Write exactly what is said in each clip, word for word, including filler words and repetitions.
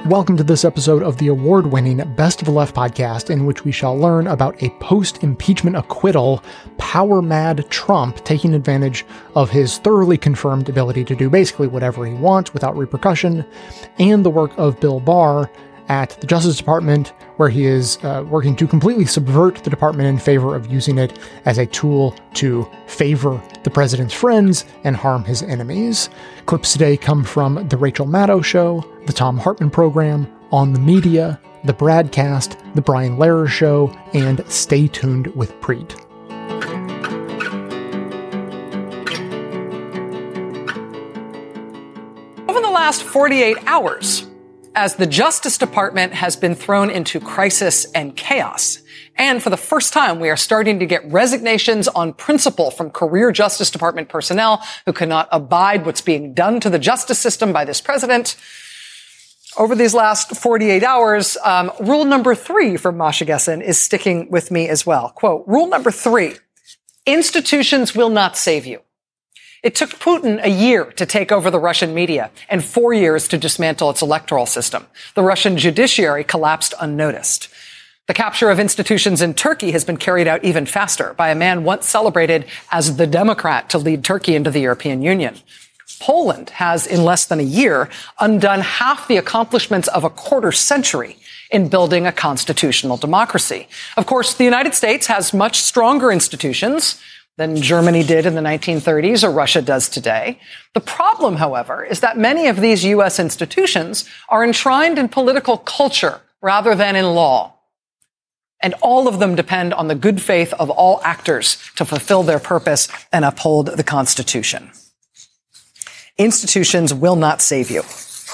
Welcome to this episode of the award-winning Best of the Left podcast, in which we shall learn about a post-impeachment acquittal, power-mad Trump taking advantage of his thoroughly confirmed ability to do basically whatever he wants without repercussion, and the work of Bill Barr at the Justice Department, where he is uh, working to completely subvert the department in favor of using it as a tool to favor the president's friends and harm his enemies. Clips today come from The Rachel Maddow Show, The Thom Hartmann Program, On the Media, The Bradcast, The Brian Lehrer Show, and Stay Tuned with Preet. Over the last forty-eight hours, as the Justice Department has been thrown into crisis and chaos, and for the first time, we are starting to get resignations on principle from career Justice Department personnel who cannot abide what's being done to the justice system by this president. Over these last forty-eight hours, um, rule number three from Masha Gessen is sticking with me as well. Quote, rule number three, institutions will not save you. It took Putin a year to take over the Russian media and four years to dismantle its electoral system. The Russian judiciary collapsed unnoticed. The capture of institutions in Turkey has been carried out even faster by a man once celebrated as the Democrat to lead Turkey into the European Union. Poland has, in less than a year, undone half the accomplishments of a quarter century in building a constitutional democracy. Of course, the United States has much stronger institutions than Germany did in the nineteen thirties or Russia does today. The problem, however, is that many of these U S institutions are enshrined in political culture rather than in law. And all of them depend on the good faith of all actors to fulfill their purpose and uphold the Constitution. Institutions will not save you.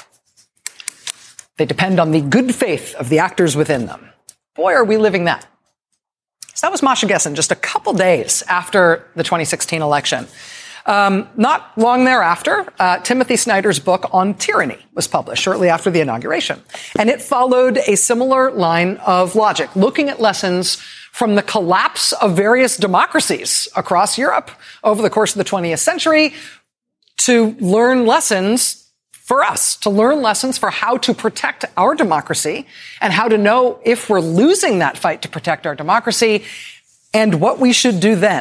They depend on the good faith of the actors within them. Boy, are we living that. So that was Masha Gessen just a couple days after the twenty sixteen election. Um, not long thereafter, uh, Timothy Snyder's book on tyranny was published shortly after the inauguration. And it followed a similar line of logic, looking at lessons from the collapse of various democracies across Europe over the course of the twentieth century to learn lessons for us, to learn lessons for how to protect our democracy and how to know if we're losing that fight to protect our democracy and what we should do then.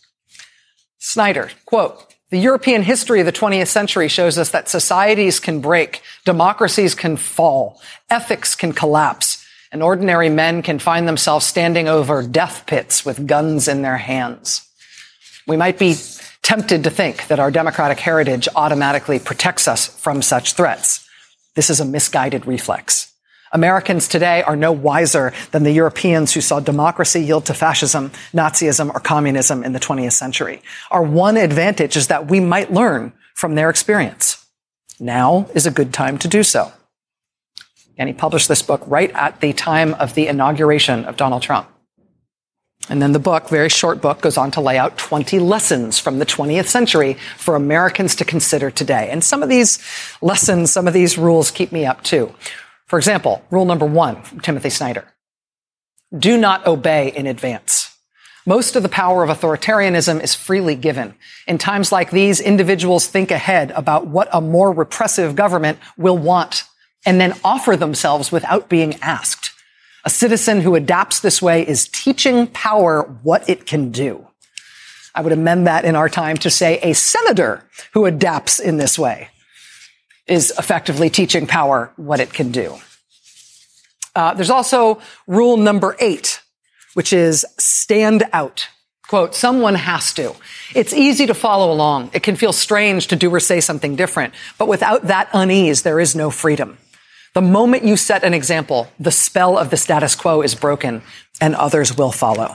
Snyder, quote, the European history of the twentieth century shows us that societies can break, democracies can fall, ethics can collapse, and ordinary men can find themselves standing over death pits with guns in their hands. We might be tempted to think that our democratic heritage automatically protects us from such threats. This is a misguided reflex. Americans today are no wiser than the Europeans who saw democracy yield to fascism, Nazism, or communism in the twentieth century. Our one advantage is that we might learn from their experience. Now is a good time to do so. And he published this book right at the time of the inauguration of Donald Trump. And then the book, very short book, goes on to lay out twenty lessons from the twentieth century for Americans to consider today. And some of these lessons, some of these rules keep me up too. For example, rule number one from Timothy Snyder. Do not obey in advance. Most of the power of authoritarianism is freely given. In times like these, individuals think ahead about what a more repressive government will want and then offer themselves without being asked. A citizen who adapts this way is teaching power what it can do. I would amend that in our time to say a senator who adapts in this way is effectively teaching power what it can do. Uh, there's also rule number eight, which is stand out. Quote, someone has to. It's easy to follow along. It can feel strange to do or say something different. But without that unease, there is no freedom. The moment you set an example, the spell of the status quo is broken and others will follow.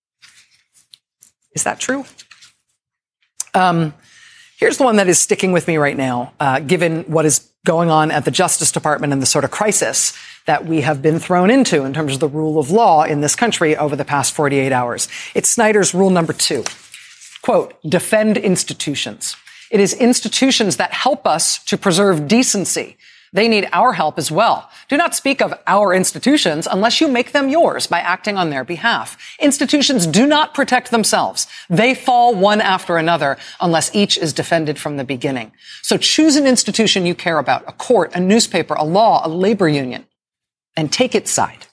Is that true? Um, here's the one that is sticking with me right now, uh, given what is going on at the Justice Department and the sort of crisis that we have been thrown into in terms of the rule of law in this country over the past forty-eight hours. It's Snyder's rule number two. Quote, defend institutions. It is institutions that help us to preserve decency, They need our help as well. Do not speak of our institutions unless you make them yours by acting on their behalf. Institutions do not protect themselves. They fall one after another unless each is defended from the beginning. So choose an institution you care about, a court, a newspaper, a law, a labor union, and take its side.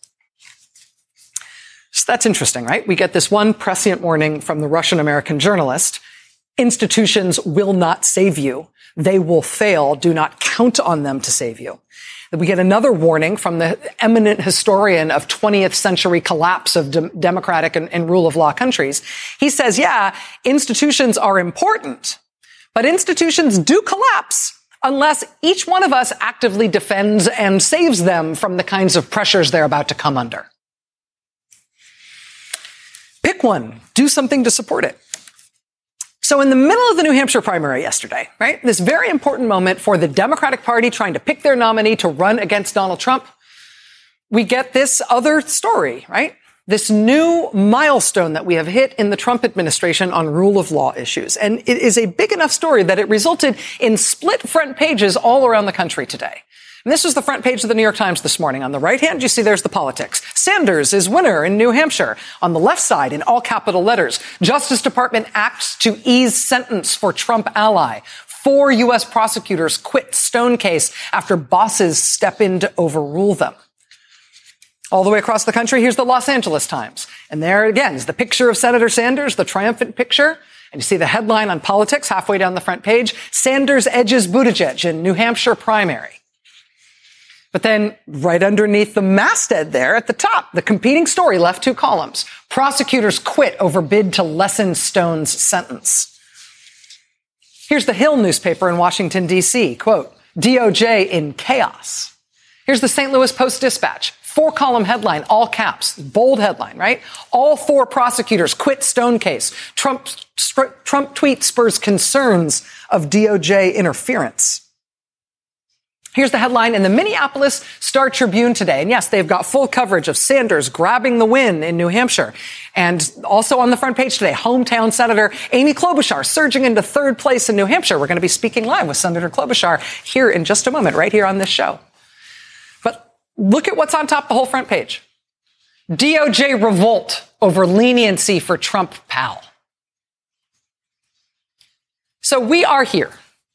So that's interesting, right? We get this one prescient warning from the Russian-American journalist. Institutions will not save you. They will fail. Do not count on them to save you. We get another warning from the eminent historian of twentieth century collapse of de- democratic and, and rule of law countries. He says, yeah, institutions are important, but institutions do collapse unless each one of us actively defends and saves them from the kinds of pressures they're about to come under. Pick one. Do something to support it. So in the middle of the New Hampshire primary yesterday, right, this very important moment for the Democratic Party trying to pick their nominee to run against Donald Trump, we get this other story, right? This new milestone that we have hit in the Trump administration on rule of law issues. And it is a big enough story that it resulted in split front pages all around the country today. And this was the front page of the New York Times this morning. On the right hand, you see there's the politics. Sanders is winner in New Hampshire. On the left side, in all capital letters, Justice Department acts to ease sentence for Trump ally. Four U S prosecutors quit Stone case after bosses step in to overrule them. All the way across the country, here's the Los Angeles Times. And there again is the picture of Senator Sanders, the triumphant picture. And you see the headline on politics halfway down the front page, Sanders edges Buttigieg in New Hampshire primary. But then right underneath the masthead there at the top, the competing story left two columns. Prosecutors quit over bid to lessen Stone's sentence. Here's the Hill newspaper in Washington, D C. Quote, D O J in chaos. Here's the Saint Louis Post-Dispatch. Four-column headline, all caps, bold headline, right? All four prosecutors quit Stone case. Trump, Trump tweet spurs concerns of D O J interference. Here's the headline in the Minneapolis Star-Tribune today. And yes, they've got full coverage of Sanders grabbing the win in New Hampshire. And also on the front page today, hometown Senator Amy Klobuchar surging into third place in New Hampshire. We're going to be speaking live with Senator Klobuchar here in just a moment, right here on this show. But look at what's on top of the whole front page. D O J revolt over leniency for Trump pal. So we are here.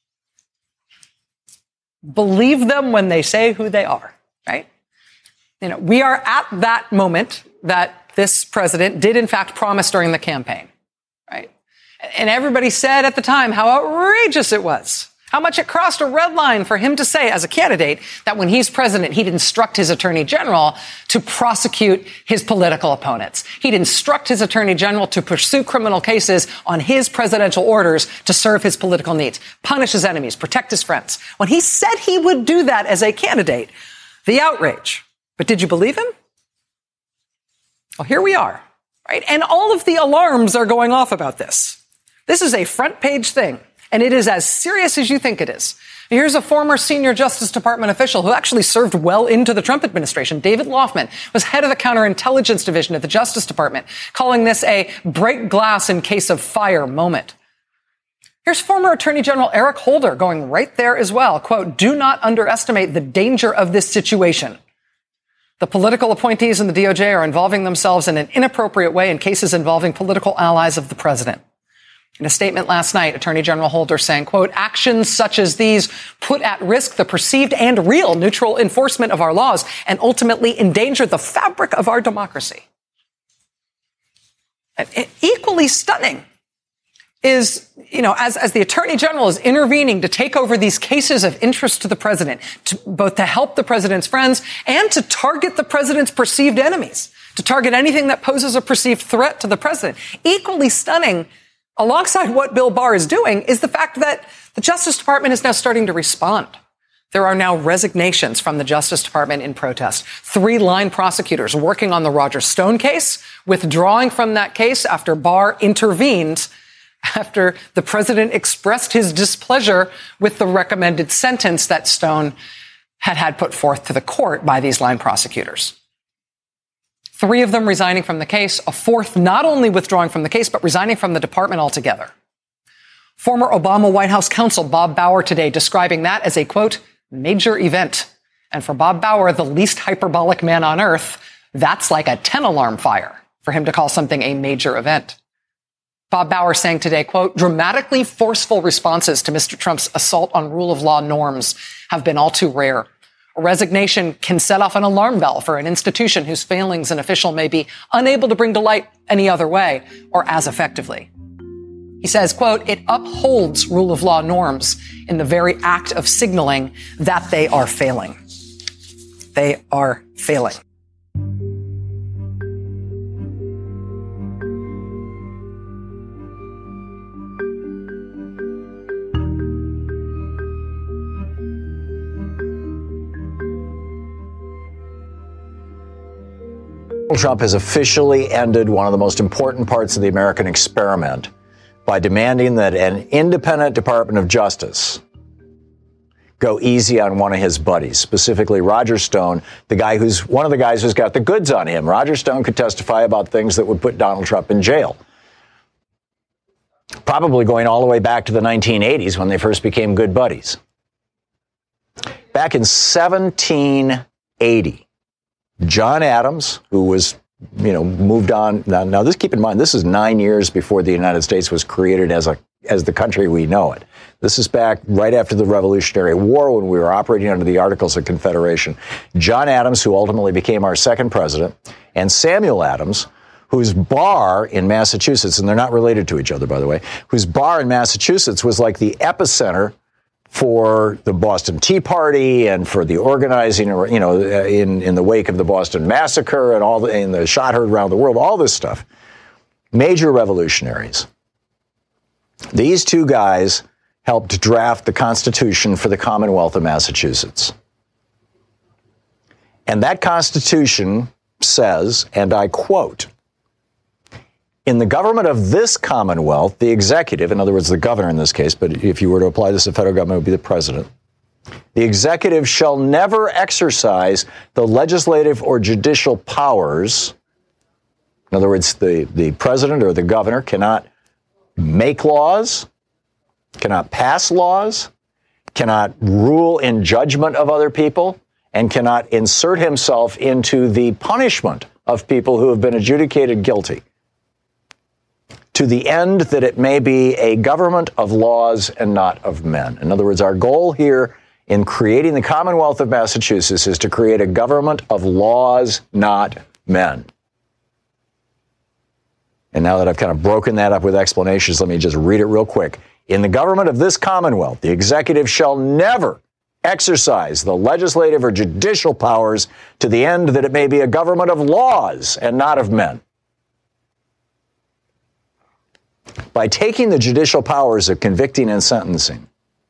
Believe them when they say who they are, right? You know, we are at that moment that this president did in fact promise during the campaign, right? And everybody said at the time how outrageous it was, how much it crossed a red line for him to say as a candidate that when he's president, he'd instruct his attorney general to prosecute his political opponents. He'd instruct his attorney general to pursue criminal cases on his presidential orders to serve his political needs, punish his enemies, protect his friends. When he said he would do that as a candidate, the outrage. But did you believe him? Well, here we are, right? And all of the alarms are going off about this. This is a front page thing. And it is as serious as you think it is. Here's a former senior Justice Department official who actually served well into the Trump administration. David Laufman was head of the counterintelligence division at the Justice Department, calling this a break glass in case of fire moment. Here's former Attorney General Eric Holder going right there as well. Quote, do not underestimate the danger of this situation. The political appointees in the D O J are involving themselves in an inappropriate way in cases involving political allies of the president. In a statement last night, Attorney General Holder saying, quote, actions such as these put at risk the perceived and real neutral enforcement of our laws and ultimately endanger the fabric of our democracy. And equally stunning is, you know, as, as the Attorney General is intervening to take over these cases of interest to the president, to, both to help the president's friends and to target the president's perceived enemies, to target anything that poses a perceived threat to the president. Equally stunning, alongside what Bill Barr is doing, is the fact that the Justice Department is now starting to respond. There are now resignations from the Justice Department in protest. Three line prosecutors working on the Roger Stone case, withdrawing from that case after Barr intervened after the president expressed his displeasure with the recommended sentence that Stone had had put forth to the court by these line prosecutors. Three of them resigning from the case, a fourth not only withdrawing from the case, but resigning from the department altogether. Former Obama White House counsel Bob Bauer today describing that as a, quote, Major event. And for Bob Bauer, the least hyperbolic man on earth, that's like a ten alarm fire for him to call something a major event. Bob Bauer saying today, quote, dramatically forceful responses to Mister Trump's assault on rule of law norms have been all too rare. A resignation can set off an alarm bell for an institution whose failings an official may be unable to bring to light any other way or as effectively. He says, quote, it upholds rule of law norms in the very act of signaling that they are failing. They are failing. Donald Trump has officially ended one of the most important parts of the American experiment by demanding that an independent Department of Justice go easy on one of his buddies, specifically Roger Stone, the guy who's one of the guys who's got the goods on him. Roger Stone could testify about things that would put Donald Trump in jail. Probably going all the way back to the nineteen eighties when they first became good buddies. Back in seventeen eighty, John Adams, who was, you know, moved on. Now, now this, keep in mind, this is nine years before the United States was created as a as the country we know it. This is back right after the Revolutionary War when we were operating under the Articles of Confederation. John Adams, who ultimately became our second president, and Samuel Adams, whose bar in Massachusetts, and they're not related to each other, by the way, whose bar in Massachusetts was like the epicenter for the Boston Tea Party and for the organizing, you know, in, in the wake of the Boston Massacre and all the, and the shot heard around the world, all this stuff. Major revolutionaries. These two guys helped draft the Constitution for the Commonwealth of Massachusetts. And that Constitution says, and I quote, in the government of this Commonwealth, the executive, in other words, the governor in this case, but if you were to apply this to the federal government, it would be the president. The executive shall never exercise the legislative or judicial powers. In other words, the, the president or the governor cannot make laws, cannot pass laws, cannot rule in judgment of other people, and cannot insert himself into the punishment of people who have been adjudicated guilty, to the end that it may be a government of laws and not of men. In other words, our goal here in creating the Commonwealth of Massachusetts is to create a government of laws, not men. And now that I've kind of broken that up with explanations, let me just read it real quick. In the government of this Commonwealth, the executive shall never exercise the legislative or judicial powers to the end that it may be a government of laws and not of men. By taking the judicial powers of convicting and sentencing,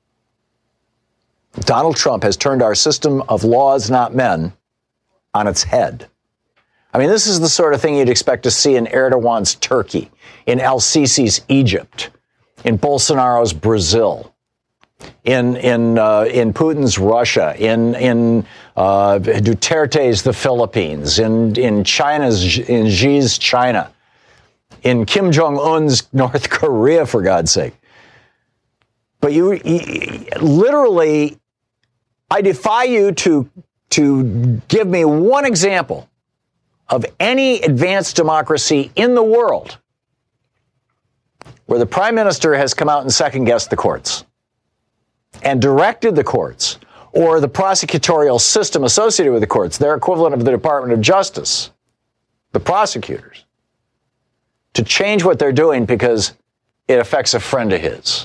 Donald Trump has turned our system of laws, not men, on its head. I mean, this is the sort of thing you'd expect to see in Erdogan's Turkey, in el-Sisi's Egypt, in Bolsonaro's Brazil, in in uh, in Putin's Russia, in in uh, Duterte's the Philippines, in in China's in Xi's China, in Kim Jong-un's North Korea, for God's sake. But you, you literally, I defy you to to give me one example of any advanced democracy in the world where the prime minister has come out and second-guessed the courts and directed the courts, or the prosecutorial system associated with the courts, their equivalent of the Department of Justice, the prosecutors, to change what they're doing because it affects a friend of his.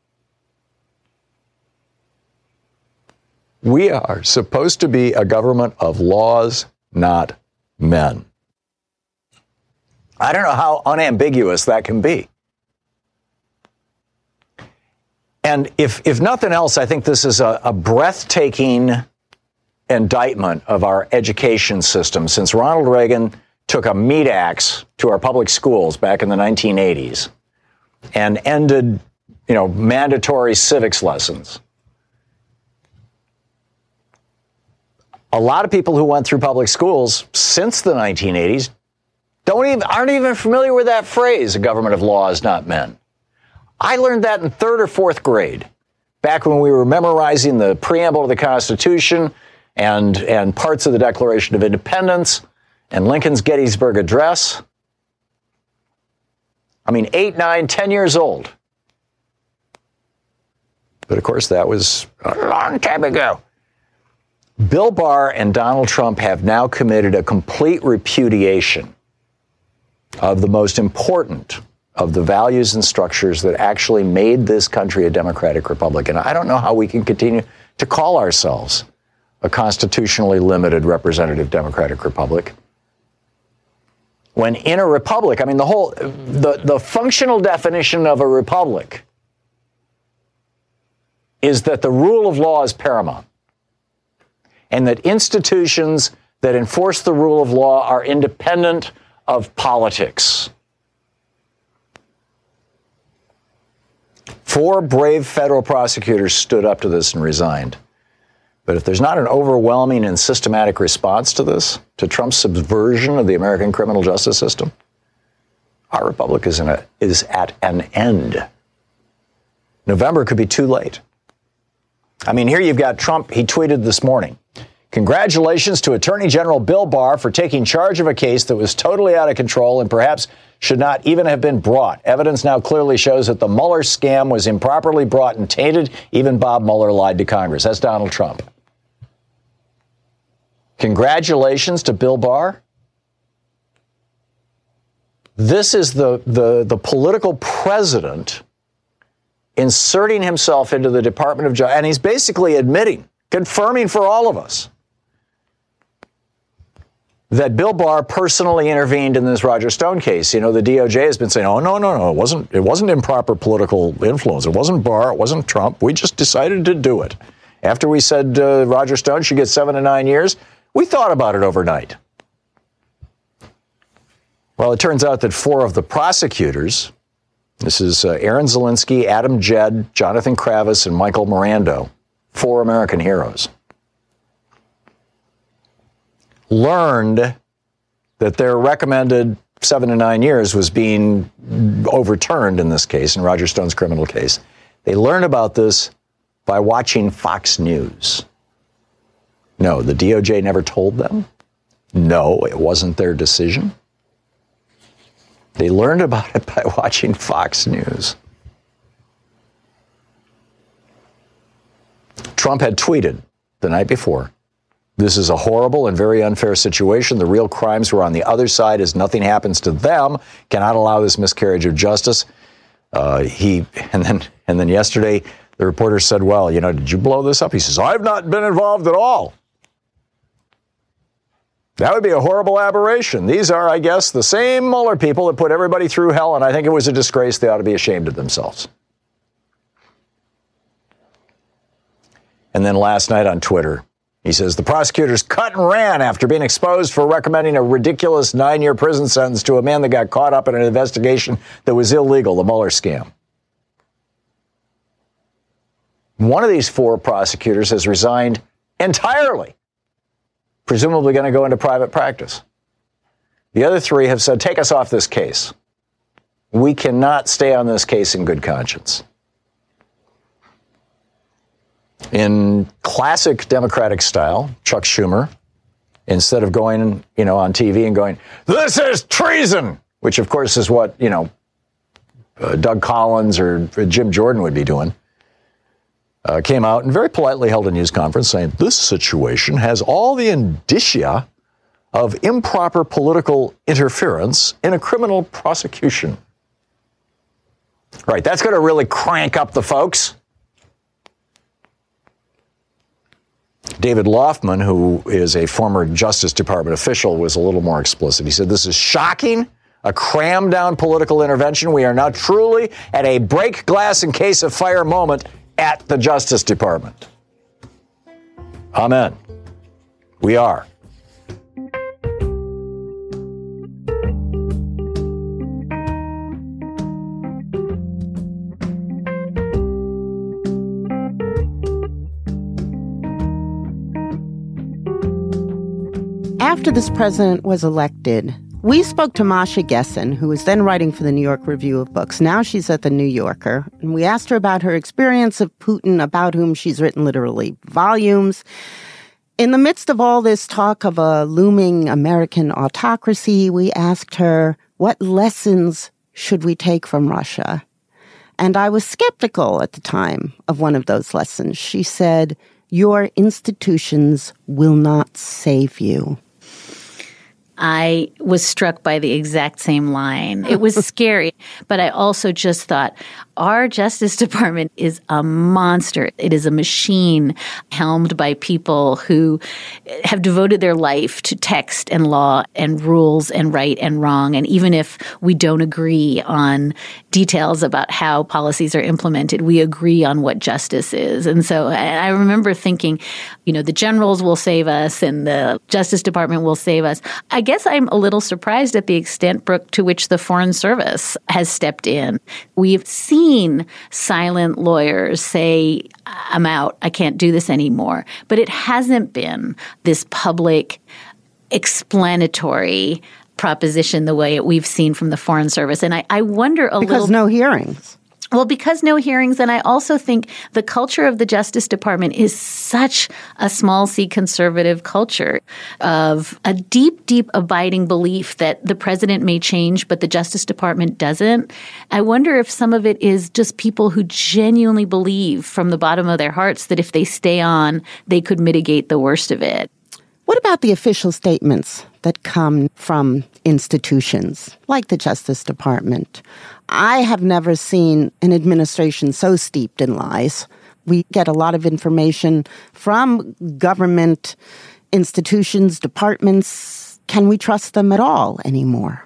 We are supposed to be a government of laws, not men. I don't know how unambiguous that can be. And if if nothing else, I think this is a, a breathtaking indictment of our education system, since Ronald Reagan took a meat axe to our public schools back in the nineteen eighties and ended, you know, mandatory civics lessons. A lot of people who went through public schools since the nineteen eighties don't even aren't even familiar with that phrase, a government of laws, not men. I learned that in third or fourth grade. back when we were memorizing the preamble of the Constitution and, and parts of the Declaration of Independence and Lincoln's Gettysburg Address. I mean, eight, nine, ten years old. But of course, that was a long time ago. Bill Barr and Donald Trump have now committed a complete repudiation of the most important of the values and structures that actually made this country a democratic republic. And I don't know how we can continue to call ourselves a constitutionally limited representative democratic republic when in a republic, I mean, the whole, the, the functional definition of a republic is that the rule of law is paramount and that institutions that enforce the rule of law are independent of politics. Four brave federal prosecutors stood up to this and resigned. But if there's not an overwhelming and systematic response to this, to Trump's subversion of the American criminal justice system, our republic is, in a, is at an end. November could be too late. I mean, here you've got Trump. He tweeted this morning, "Congratulations to Attorney General Bill Barr for taking charge of a case that was totally out of control and perhaps should not even have been brought. Evidence now clearly shows that the Mueller scam was improperly brought and tainted. Even Bob Mueller lied to Congress." That's Donald Trump. Congratulations to Bill Barr. This is the, the, the political president inserting himself into the Department of Justice, and he's basically admitting, confirming for all of us, that Bill Barr personally intervened in this Roger Stone case. You know, the D O J has been saying, oh, no, no, no, it wasn't, it wasn't improper political influence. It wasn't Barr. It wasn't Trump. We just decided to do it. After we said uh, Roger Stone should get seven to nine years, we thought about it overnight. Well, it turns out that four of the prosecutors, this is uh, Aaron Zelinsky, Adam Jed, Jonathan Kravis, and Michael Mirando, four American heroes, learned that their recommended seven to nine years was being overturned in this case, in Roger Stone's criminal case. They learned about this by watching Fox News. No, the D O J never told them. No, it wasn't their decision. They learned about it by watching Fox News. Trump had tweeted the night before, "This is a horrible and very unfair situation. The real crimes were on the other side. As nothing happens to them, cannot allow this miscarriage of justice." Uh, he and then and then yesterday, the reporter said, "Well, you know, did you blow this up?" He says, "I've not been involved at all." That would be a horrible aberration. These are, I guess, the same Mueller people that put everybody through hell, and I think it was a disgrace. They ought to be ashamed of themselves. And then last night on Twitter, he says, the prosecutors cut and ran after being exposed for recommending a ridiculous nine-year prison sentence to a man that got caught up in an investigation that was illegal, the Mueller scam. One of these four prosecutors has resigned entirely, presumably going to go into private practice. The other three have said, take us off this case. We cannot stay on this case in good conscience. In classic Democratic style, Chuck Schumer, instead of going, you know, on T V and going, "This is treason," which of course is what, you know, uh, Doug Collins or Jim Jordan would be doing, uh, came out and very politely held a news conference saying, "This situation has all the indicia of improper political interference in a criminal prosecution." Right, that's going to really crank up the folks. David Loftman, who is a former Justice Department official, was a little more explicit. He said, "This is shocking, a crammed down political intervention. We are now truly at a break glass in case of fire moment at the Justice Department." Amen. We are. After this president was elected, We spoke to Masha Gessen, who was then writing for the New York Review of Books. Now she's at the New Yorker. And we asked her about her experience of Putin, about whom she's written literally volumes. In the midst of all this talk of a looming American autocracy, we asked her, what lessons should we take from Russia? And I was skeptical at the time of one of those lessons. She said, your institutions will not save you. I was struck by the exact same line. It was scary, but I also just thought, our Justice Department is a monster. It is a machine helmed by people who have devoted their life to text and law and rules and right and wrong. And even if we don't agree on details about how policies are implemented, we agree on what justice is. And so I remember thinking, you know, the generals will save us and the Justice Department will save us. I guess I'm a little surprised at the extent, Brooke, to which the Foreign Service has stepped in. We've seen silent lawyers say, I'm out, I can't do this anymore. But it hasn't been this public explanatory proposition the way we've seen from the Foreign Service. And I, I wonder a because little— Because no hearings. Well, because no hearings, and I also think the culture of the Justice Department is such a small c conservative culture of a deep, deep abiding belief that the president may change, but the Justice Department doesn't. I wonder if some of it is just people who genuinely believe from the bottom of their hearts that if they stay on, they could mitigate the worst of it. What about the official statements that come from institutions like the Justice Department? I have never seen an administration so steeped in lies. We get a lot of information from government institutions, departments. Can we trust them at all anymore?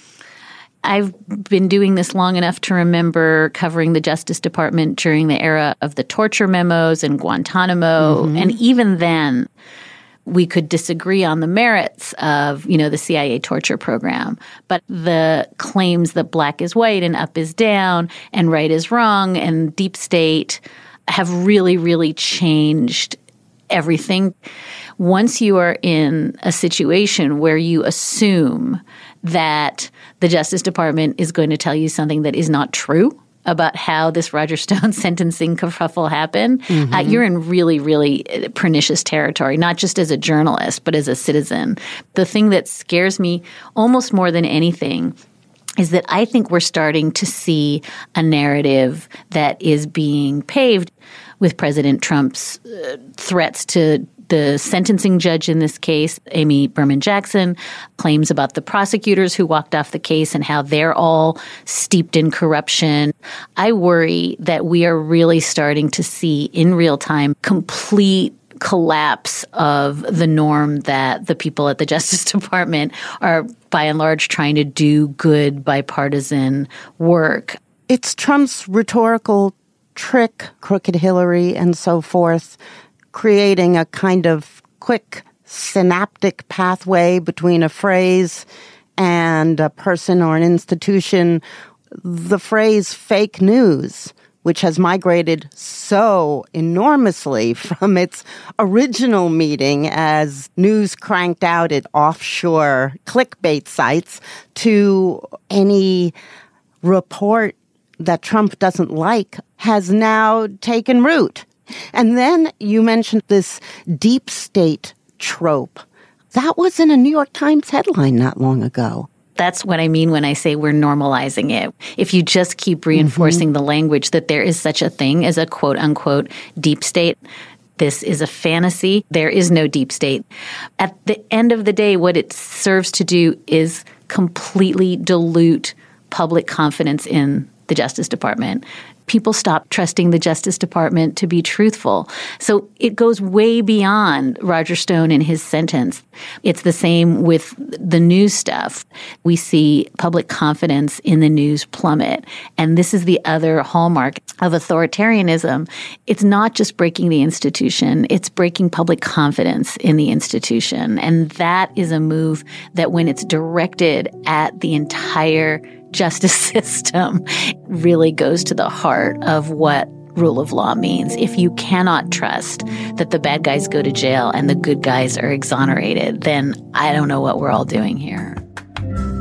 I've been doing this long enough to remember covering the Justice Department during the era of the torture memos and Guantanamo. Mm-hmm. And even then, we could disagree on the merits of, you know, the C I A torture program, but the claims that black is white and up is down and right is wrong and deep state have really, really changed everything. Once you are in a situation where you assume that the Justice Department is going to tell you something that is not true about how this Roger Stone sentencing kerfuffle happened, mm-hmm. uh, you're in really, really pernicious territory, not just as a journalist, but as a citizen. The thing that scares me almost more than anything is that I think we're starting to see a narrative that is being paved with President Trump's uh, threats to the sentencing judge in this case, Amy Berman Jackson, claims about the prosecutors who walked off the case and how they're all steeped in corruption. I worry that we are really starting to see in real time complete collapse of the norm that the people at the Justice Department are by and large trying to do good bipartisan work. It's Trump's rhetorical trick, Crooked Hillary and so forth, creating a kind of quick synaptic pathway between a phrase and a person or an institution. The phrase fake news, which has migrated so enormously from its original meaning as news cranked out at offshore clickbait sites to any report that Trump doesn't like, has now taken root. And then you mentioned this deep state trope. That was in a New York Times headline not long ago. That's what I mean when I say we're normalizing it. If you just keep reinforcing mm-hmm. the language that there is such a thing as a quote-unquote deep state, this is a fantasy. There is no deep state. At the end of the day, what it serves to do is completely dilute public confidence in the Justice Department. People stop trusting the Justice Department to be truthful. So it goes way beyond Roger Stone and his sentence. It's the same with the news stuff. We see public confidence in the news plummet. And this is the other hallmark of authoritarianism. It's not just breaking the institution, it's breaking public confidence in the institution. And that is a move that when it's directed at the entire justice system really goes to the heart of what rule of law means. If you cannot trust that the bad guys go to jail and the good guys are exonerated, then I don't know what we're all doing here.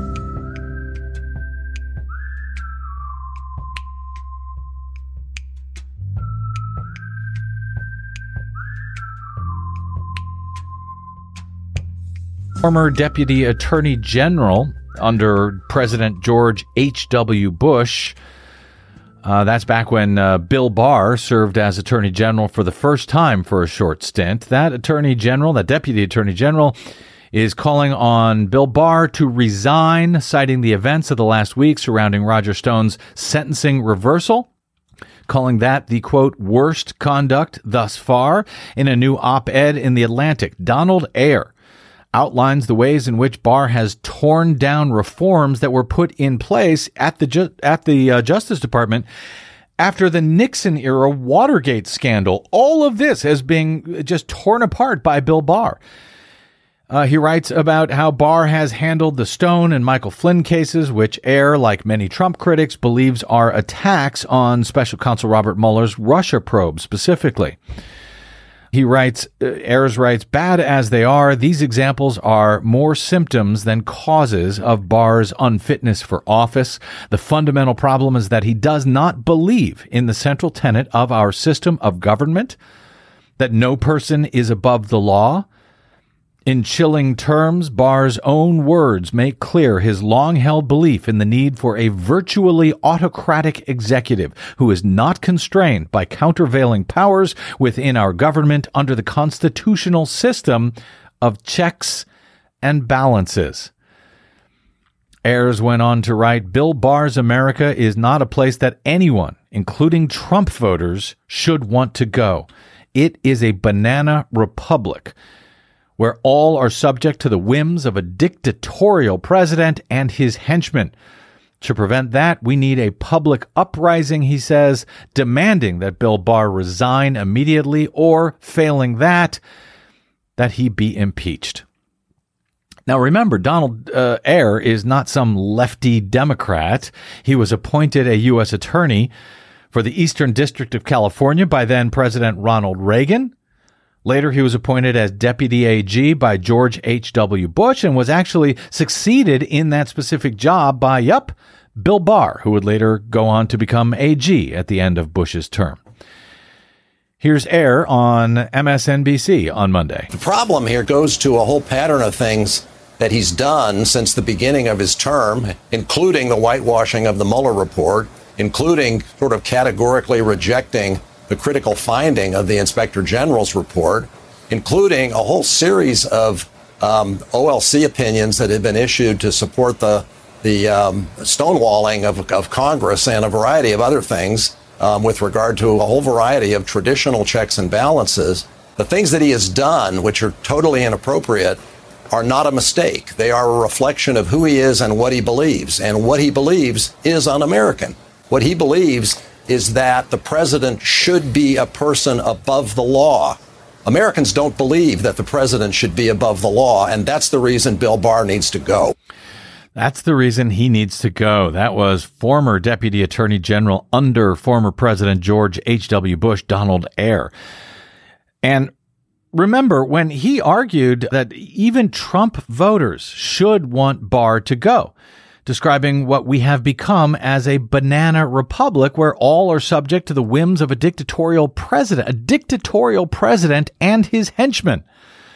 Former Deputy Attorney General under President George H W. Bush. Uh, that's back when uh, Bill Barr served as Attorney General for the first time for a short stint. That Attorney General, that Deputy Attorney General, is calling on Bill Barr to resign, citing the events of the last week surrounding Roger Stone's sentencing reversal, calling that the, quote, worst conduct thus far. In a new op-ed in The Atlantic, Donald Ayer outlines the ways in which Barr has torn down reforms that were put in place at the ju- at the uh, Justice Department after the Nixon-era Watergate scandal. All of this is being just torn apart by Bill Barr. Uh, he writes about how Barr has handled the Stone and Michael Flynn cases, which Ayer, like many Trump critics, believes are attacks on Special Counsel Robert Mueller's Russia probe specifically. He writes, uh, Ayers writes, bad as they are, these examples are more symptoms than causes of Barr's unfitness for office. The fundamental problem is that he does not believe in the central tenet of our system of government, that no person is above the law. In chilling terms, Barr's own words make clear his long-held belief in the need for a virtually autocratic executive who is not constrained by countervailing powers within our government under the constitutional system of checks and balances. Ayers went on to write, Bill Barr's America is not a place that anyone, including Trump voters, should want to go. It is a banana republic, where all are subject to the whims of a dictatorial president and his henchmen. To prevent that, we need a public uprising, he says, demanding that Bill Barr resign immediately, or, failing that, that he be impeached. Now, remember, Donald uh, Ayer is not some lefty Democrat. He was appointed a U S attorney for the Eastern District of California by then President Ronald Reagan. Later, he was appointed as Deputy A G by George H W. Bush and was actually succeeded in that specific job by, yup, Bill Barr, who would later go on to become A G at the end of Bush's term. Here's Ayer on M S N B C on Monday. The problem here goes to a whole pattern of things that he's done since the beginning of his term, including the whitewashing of the Mueller report, including sort of categorically rejecting the critical finding of the Inspector General's report, including a whole series of um, O L C opinions that have been issued to support the the um, stonewalling of, of Congress and a variety of other things um, with regard to a whole variety of traditional checks and balances. The things that he has done, which are totally inappropriate, are not a mistake. They are a reflection of who he is and what he believes. And what he believes is un-American. What he believes is that the president should be a person above the law. Americans don't believe that the president should be above the law, and that's the reason Bill Barr needs to go. That's the reason he needs to go. That was former Deputy Attorney General under former President George H W. Bush, Donald Ayer. And remember, when he argued that even Trump voters should want Barr to go, describing what we have become as a banana republic where all are subject to the whims of a dictatorial president, a dictatorial president and his henchmen.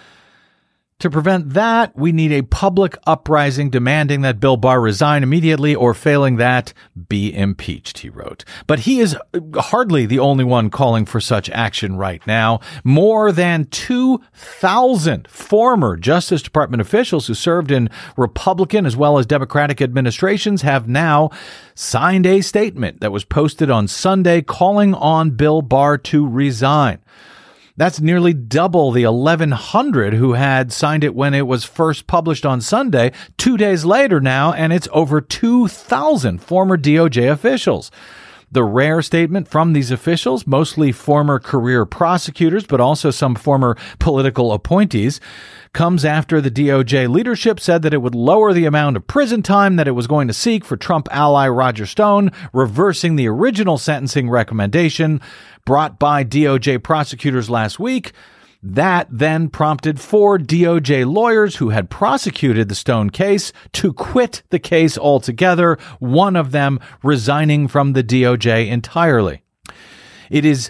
To prevent that, we need a public uprising demanding that Bill Barr resign immediately, or failing that, be impeached, he wrote. But he is hardly the only one calling for such action right now. More than two thousand former Justice Department officials who served in Republican as well as Democratic administrations have now signed a statement that was posted on Sunday calling on Bill Barr to resign. That's nearly double the eleven hundred who had signed it when it was first published on Sunday, two days later now, and it's over two thousand former D O J officials. The rare statement from these officials, mostly former career prosecutors, but also some former political appointees, comes after the D O J leadership said that it would lower the amount of prison time that it was going to seek for Trump ally Roger Stone, reversing the original sentencing recommendation brought by D O J prosecutors last week. That then prompted four D O J lawyers who had prosecuted the Stone case to quit the case altogether, one of them resigning from the D O J entirely. It is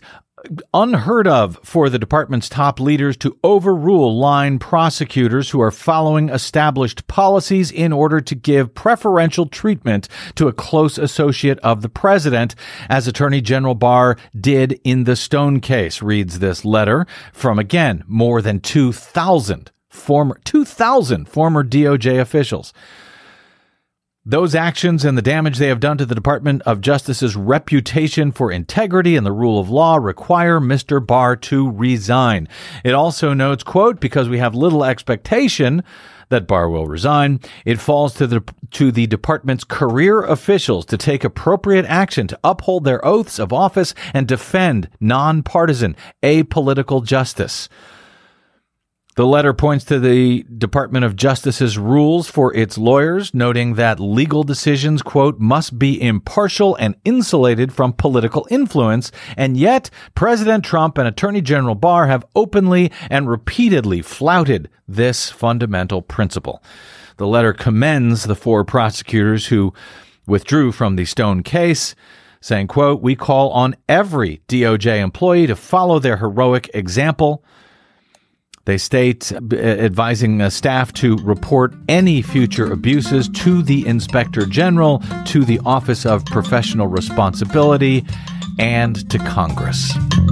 unheard of for the department's top leaders to overrule line prosecutors who are following established policies in order to give preferential treatment to a close associate of the president, as Attorney General Barr did in the Stone case, reads this letter from, again, more than two thousand former, two thousand former D O J officials. Those actions and the damage they have done to the Department of Justice's reputation for integrity and the rule of law require Mister Barr to resign. It also notes, quote, because we have little expectation that Barr will resign, it falls to the to the department's career officials to take appropriate action to uphold their oaths of office and defend nonpartisan, apolitical justice. The letter points to the Department of Justice's rules for its lawyers, noting that legal decisions, quote, must be impartial and insulated from political influence. And yet, President Trump and Attorney General Barr have openly and repeatedly flouted this fundamental principle. The letter commends the four prosecutors who withdrew from the Stone case, saying, quote, we call on every D O J employee to follow their heroic example. They state, advising uh, staff to report any future abuses to the Inspector General, to the Office of Professional Responsibility, and to Congress.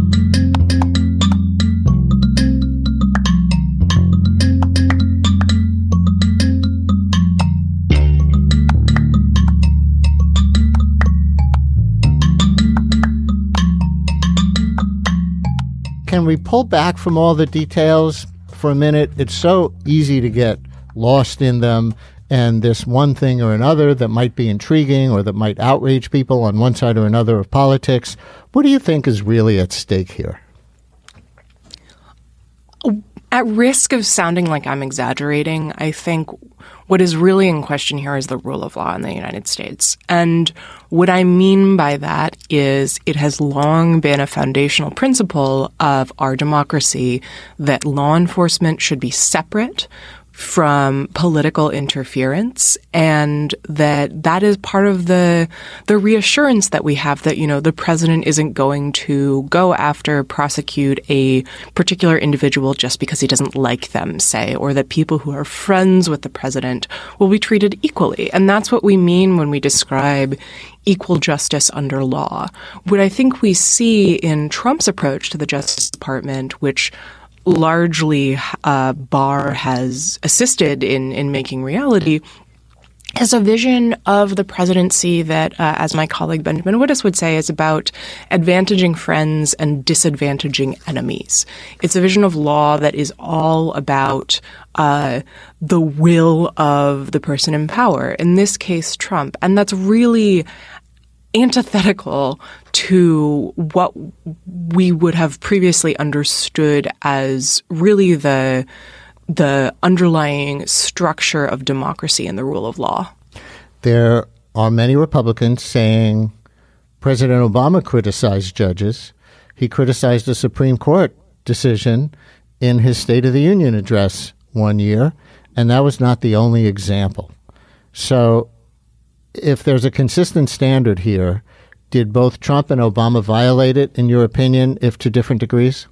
Can we pull back from all the details for a minute? It's so easy to get lost in them, and this one thing or another that might be intriguing or that might outrage people on one side or another of politics. What do you think is really at stake here? At risk of sounding like I'm exaggerating, I think what is really in question here is the rule of law in the United States. And what I mean by that is it has long been a foundational principle of our democracy that law enforcement should be separate from political interference, and that that is part of the the reassurance that we have that, you know, the president isn't going to go after, prosecute a particular individual just because he doesn't like them, say, or that people who are friends with the president will be treated equally. And that's what we mean when we describe equal justice under law. What I think we see in Trump's approach to the Justice Department, which largely uh, Barr has assisted in, in making reality, is a vision of the presidency that, uh, as my colleague Benjamin Wittes would say, is about advantaging friends and disadvantaging enemies. It's a vision of law that is all about uh, the will of the person in power, in this case, Trump. And that's really antithetical to what we would have previously understood as really the the underlying structure of democracy and the rule of law. There are many Republicans saying President Obama criticized judges. He criticized the Supreme Court decision in his State of the Union address one year, and that was not the only example. So if there's a consistent standard here, did both Trump and Obama violate it, in your opinion, if to different degrees?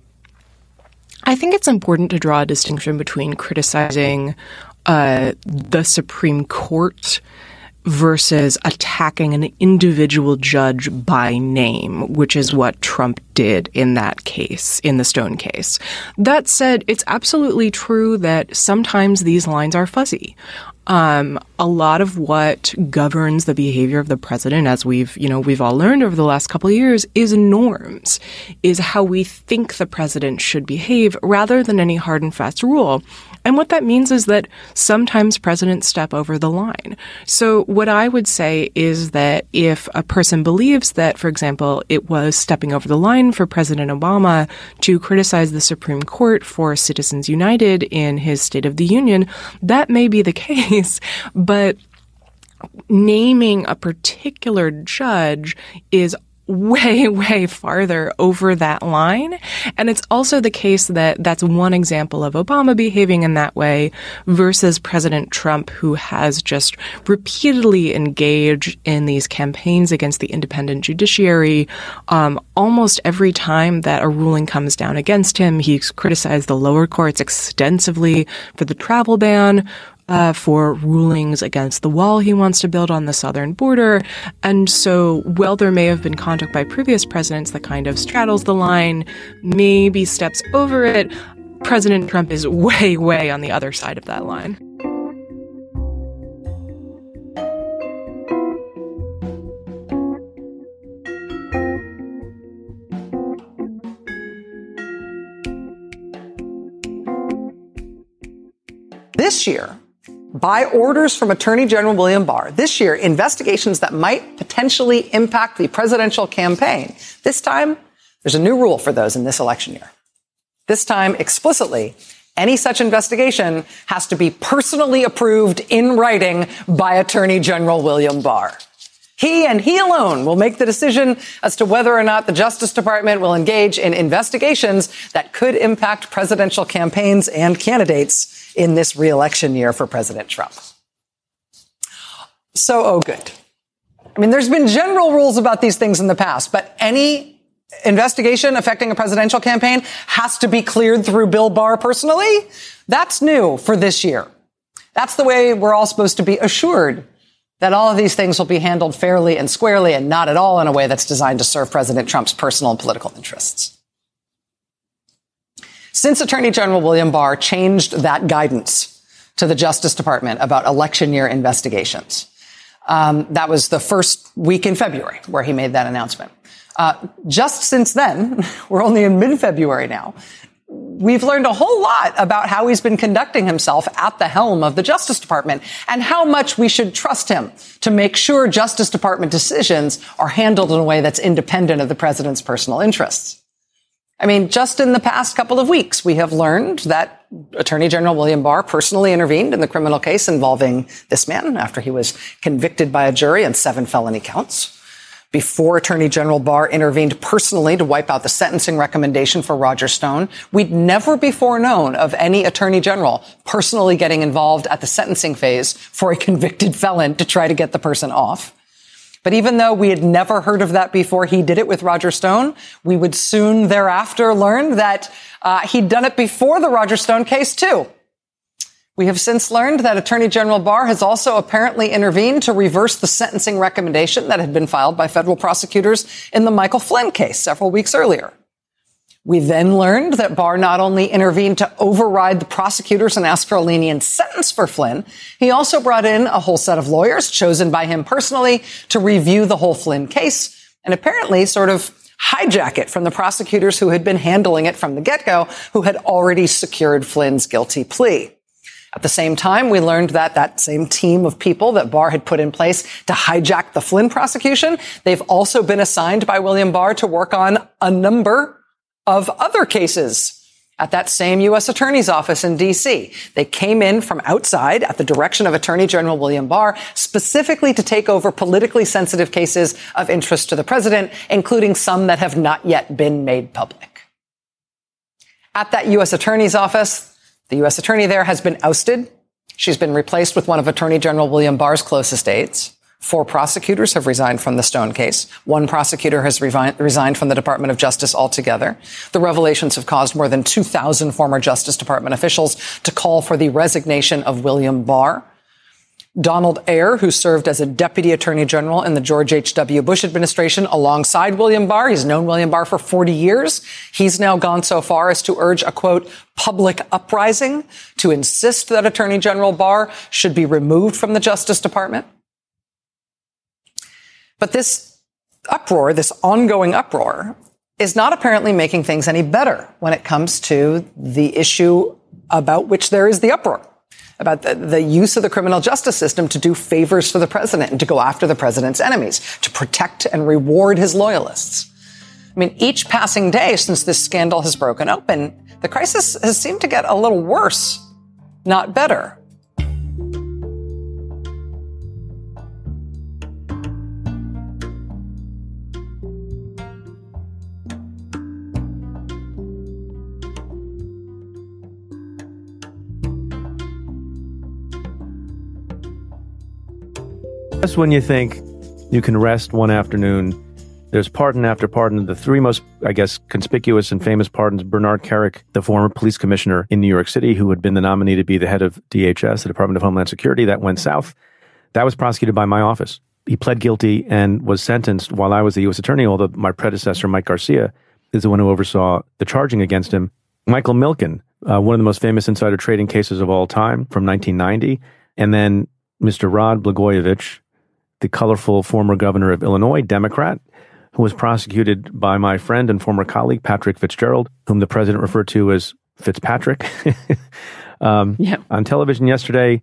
I think it's important to draw a distinction between criticizing uh, the Supreme Court versus attacking an individual judge by name, which is what Trump did in that case, in the Stone case. That said, it's absolutely true that sometimes these lines are fuzzy. Um, a lot of what governs the behavior of the president, as we've, you know, we've all learned over the last couple of years, is norms, is how we think the president should behave rather than any hard and fast rule. And what that means is that sometimes presidents step over the line. So what I would say is that if a person believes that, for example, it was stepping over the line for President Obama to criticize the Supreme Court for Citizens United in his State of the Union, that may be the case. But naming a particular judge is way, way farther over that line. And it's also the case that that's one example of Obama behaving in that way versus President Trump, who has just repeatedly engaged in these campaigns against the independent judiciary. Um, almost every time that a ruling comes down against him, he's criticized the lower courts extensively for the travel ban, Uh, for rulings against the wall he wants to build on the southern border. And so while there may have been conduct by previous presidents that kind of straddles the line, maybe steps over it, President Trump is way, way on the other side of that line. This year, by orders from Attorney General William Barr, this year, investigations that might potentially impact the presidential campaign. This time, there's a new rule for those in this election year. This time, explicitly, any such investigation has to be personally approved in writing by Attorney General William Barr. He and he alone will make the decision as to whether or not the Justice Department will engage in investigations that could impact presidential campaigns and candidates in this re-election year for President Trump. So, oh, good. I mean, there's been general rules about these things in the past, but any investigation affecting a presidential campaign has to be cleared through Bill Barr personally. That's new for this year. That's the way we're all supposed to be assured that all of these things will be handled fairly and squarely and not at all in a way that's designed to serve President Trump's personal and political interests. Since Attorney General William Barr changed that guidance to the Justice Department about election year investigations, um, that was the first week in February where he made that announcement. Uh, just since then, we're only in mid-February now, we've learned a whole lot about how he's been conducting himself at the helm of the Justice Department and how much we should trust him to make sure Justice Department decisions are handled in a way that's independent of the president's personal interests. I mean, just in the past couple of weeks, we have learned that Attorney General William Barr personally intervened in the criminal case involving this man after he was convicted by a jury on seven felony counts. Before Attorney General Barr intervened personally to wipe out the sentencing recommendation for Roger Stone, we'd never before known of any attorney general personally getting involved at the sentencing phase for a convicted felon to try to get the person off. But even though we had never heard of that before he did it with Roger Stone, we would soon thereafter learn that uh, he'd done it before the Roger Stone case, too. We have since learned that Attorney General Barr has also apparently intervened to reverse the sentencing recommendation that had been filed by federal prosecutors in the Michael Flynn case several weeks earlier. We then learned that Barr not only intervened to override the prosecutors and ask for a lenient sentence for Flynn, he also brought in a whole set of lawyers chosen by him personally to review the whole Flynn case and apparently sort of hijack it from the prosecutors who had been handling it from the get-go, who had already secured Flynn's guilty plea. At the same time, we learned that that same team of people that Barr had put in place to hijack the Flynn prosecution, they've also been assigned by William Barr to work on a number of other cases at that same U S Attorney's office in D C. They came in from outside at the direction of Attorney General William Barr, specifically to take over politically sensitive cases of interest to the president, including some that have not yet been made public. At that U S Attorney's office, the U S Attorney there has been ousted. She's been replaced with one of Attorney General William Barr's closest aides. Four prosecutors have resigned from the Stone case. One prosecutor has revi- resigned from the Department of Justice altogether. The revelations have caused more than two thousand former Justice Department officials to call for the resignation of William Barr. Donald Ayer, who served as a deputy attorney general in the George H W. Bush administration alongside William Barr. He's known William Barr for forty years. He's now gone so far as to urge a, quote, public uprising to insist that Attorney General Barr should be removed from the Justice Department. But this uproar, this ongoing uproar, is not apparently making things any better when it comes to the issue about which there is the uproar, about the, the use of the criminal justice system to do favors for the president and to go after the president's enemies, to protect and reward his loyalists. I mean, each passing day since this scandal has broken open, the crisis has seemed to get a little worse, not better. Just when you think you can rest one afternoon, there's pardon after pardon. The three most, I guess, conspicuous and famous pardons: Bernard Kerik, the former police commissioner in New York City, who had been the nominee to be the head of D H S, the Department of Homeland Security. That went south. That was prosecuted by my office. He pled guilty and was sentenced while I was the U S attorney, although my predecessor, Mike Garcia, is the one who oversaw the charging against him. Michael Milken, uh, one of the most famous insider trading cases of all time from nineteen ninety. And then Mister Rod Blagojevich, the colorful former governor of Illinois, Democrat, who was prosecuted by my friend and former colleague, Patrick Fitzgerald, whom the president referred to as Fitzpatrick. um, yeah. On television yesterday,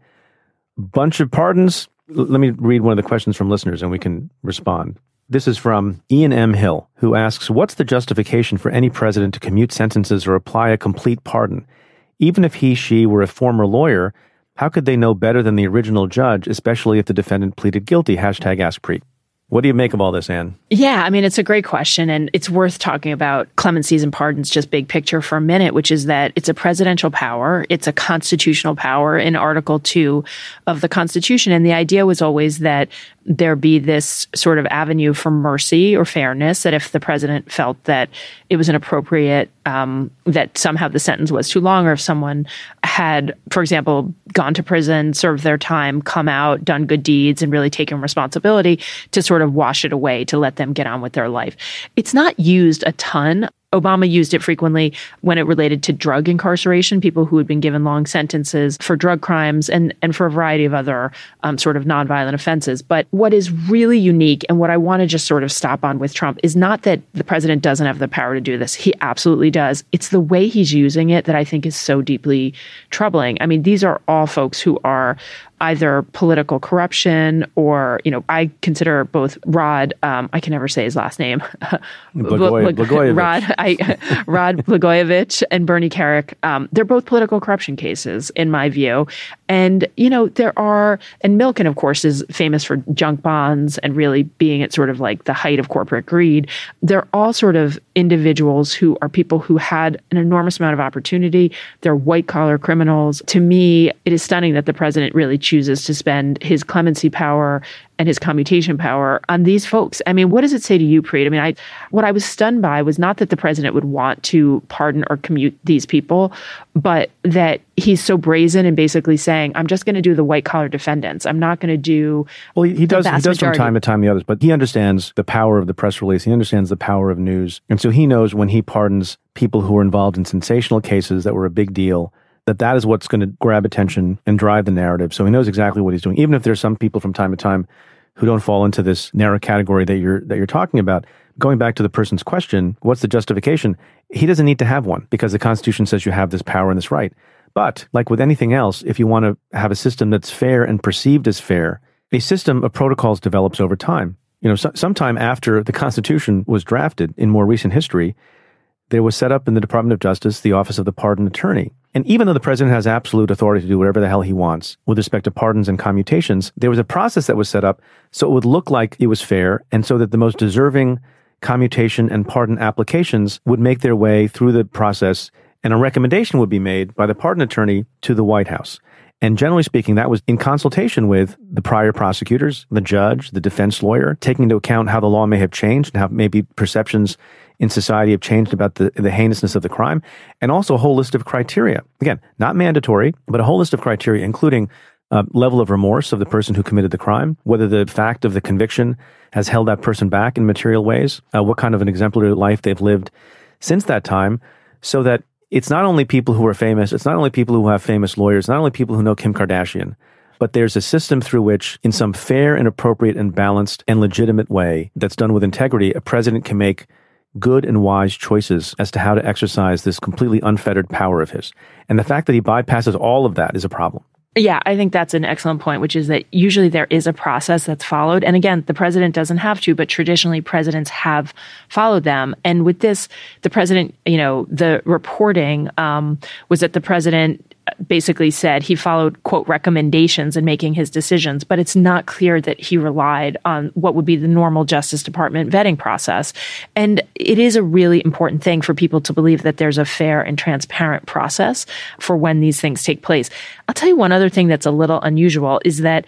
bunch of pardons. L- let me read one of the questions from listeners and we can respond. This is from Ian M. Hill, who asks, what's the justification for any president to commute sentences or apply a complete pardon? Even if he, she were a former lawyer, how could they know better than the original judge, especially if the defendant pleaded guilty? Hashtag Ask Preet. What do you make of all this, Anne? Yeah, I mean, it's a great question, and it's worth talking about clemencies and pardons just big picture for a minute, which is that it's a presidential power. It's a constitutional power in Article two of the Constitution. And the idea was always that there be this sort of avenue for mercy or fairness, that if the president felt that it was inappropriate, um, that somehow the sentence was too long, or if someone had, for example, gone to prison, served their time, come out, done good deeds, and really taken responsibility, to sort of wash it away, to let them get on with their life. It's not used a ton. Obama used it frequently when it related to drug incarceration, people who had been given long sentences for drug crimes and, and for a variety of other um, sort of nonviolent offenses. But what is really unique, and what I want to just sort of stop on with Trump, is not that the president doesn't have the power to do this. He absolutely does. It's the way he's using it that I think is so deeply troubling. I mean, these are all folks who are either political corruption or, you know, I consider both Rod, um, I can never say his last name, Blagoy- Blagojevich. Rod, I, Rod Blagojevich and Bernie Kerik, um, they're both political corruption cases, in my view. And, you know, there are, and Milken, of course, is famous for junk bonds and really being at sort of like the height of corporate greed. They're all sort of individuals who are people who had an enormous amount of opportunity. They're white-collar criminals. To me, it is stunning that the president really chooses to spend his clemency power and his commutation power on these folks. I mean, what does it say to you, Preet? I mean, I what I was stunned by was not that the president would want to pardon or commute these people, but that he's so brazen and basically saying, I'm just going to do the white-collar defendants. I'm not going to do Well, he does, he does majority. from time to time the others, but he understands the power of the press release. He understands the power of news. And so he knows when he pardons people who were involved in sensational cases that were a big deal, that that is what's going to grab attention and drive the narrative. So he knows exactly what he's doing. Even if there's some people from time to time who don't fall into this narrow category that you're that you're talking about. Going back to the person's question, what's the justification? He doesn't need to have one because the Constitution says you have this power and this right. But like with anything else, if you want to have a system that's fair and perceived as fair, a system of protocols develops over time. You know, so, sometime after the Constitution was drafted in more recent history, there was set up in the Department of Justice the Office of the Pardon Attorney. And even though the president has absolute authority to do whatever the hell he wants with respect to pardons and commutations, there was a process that was set up so it would look like it was fair and so that the most deserving commutation and pardon applications would make their way through the process and a recommendation would be made by the pardon attorney to the White House. And generally speaking, that was in consultation with the prior prosecutors, the judge, the defense lawyer, taking into account how the law may have changed and how maybe perceptions in society have changed about the, the heinousness of the crime, and also a whole list of criteria. Again, not mandatory, but a whole list of criteria, including uh, level of remorse of the person who committed the crime, whether the fact of the conviction has held that person back in material ways, uh, what kind of an exemplary life they've lived since that time, so that it's not only people who are famous, it's not only people who have famous lawyers, not only people who know Kim Kardashian, but there's a system through which, in some fair and appropriate and balanced and legitimate way that's done with integrity, a president can make good and wise choices as to how to exercise this completely unfettered power of his. And the fact that he bypasses all of that is a problem. Yeah, I think that's an excellent point, which is that usually there is a process that's followed. And again, the president doesn't have to, but traditionally presidents have followed them. And with this, the president, you know, the reporting um, was that the president basically said he followed, quote, recommendations in making his decisions, but it's not clear that he relied on what would be the normal Justice Department vetting process. And it is a really important thing for people to believe that there's a fair and transparent process for when these things take place. I'll tell you one other thing that's a little unusual is that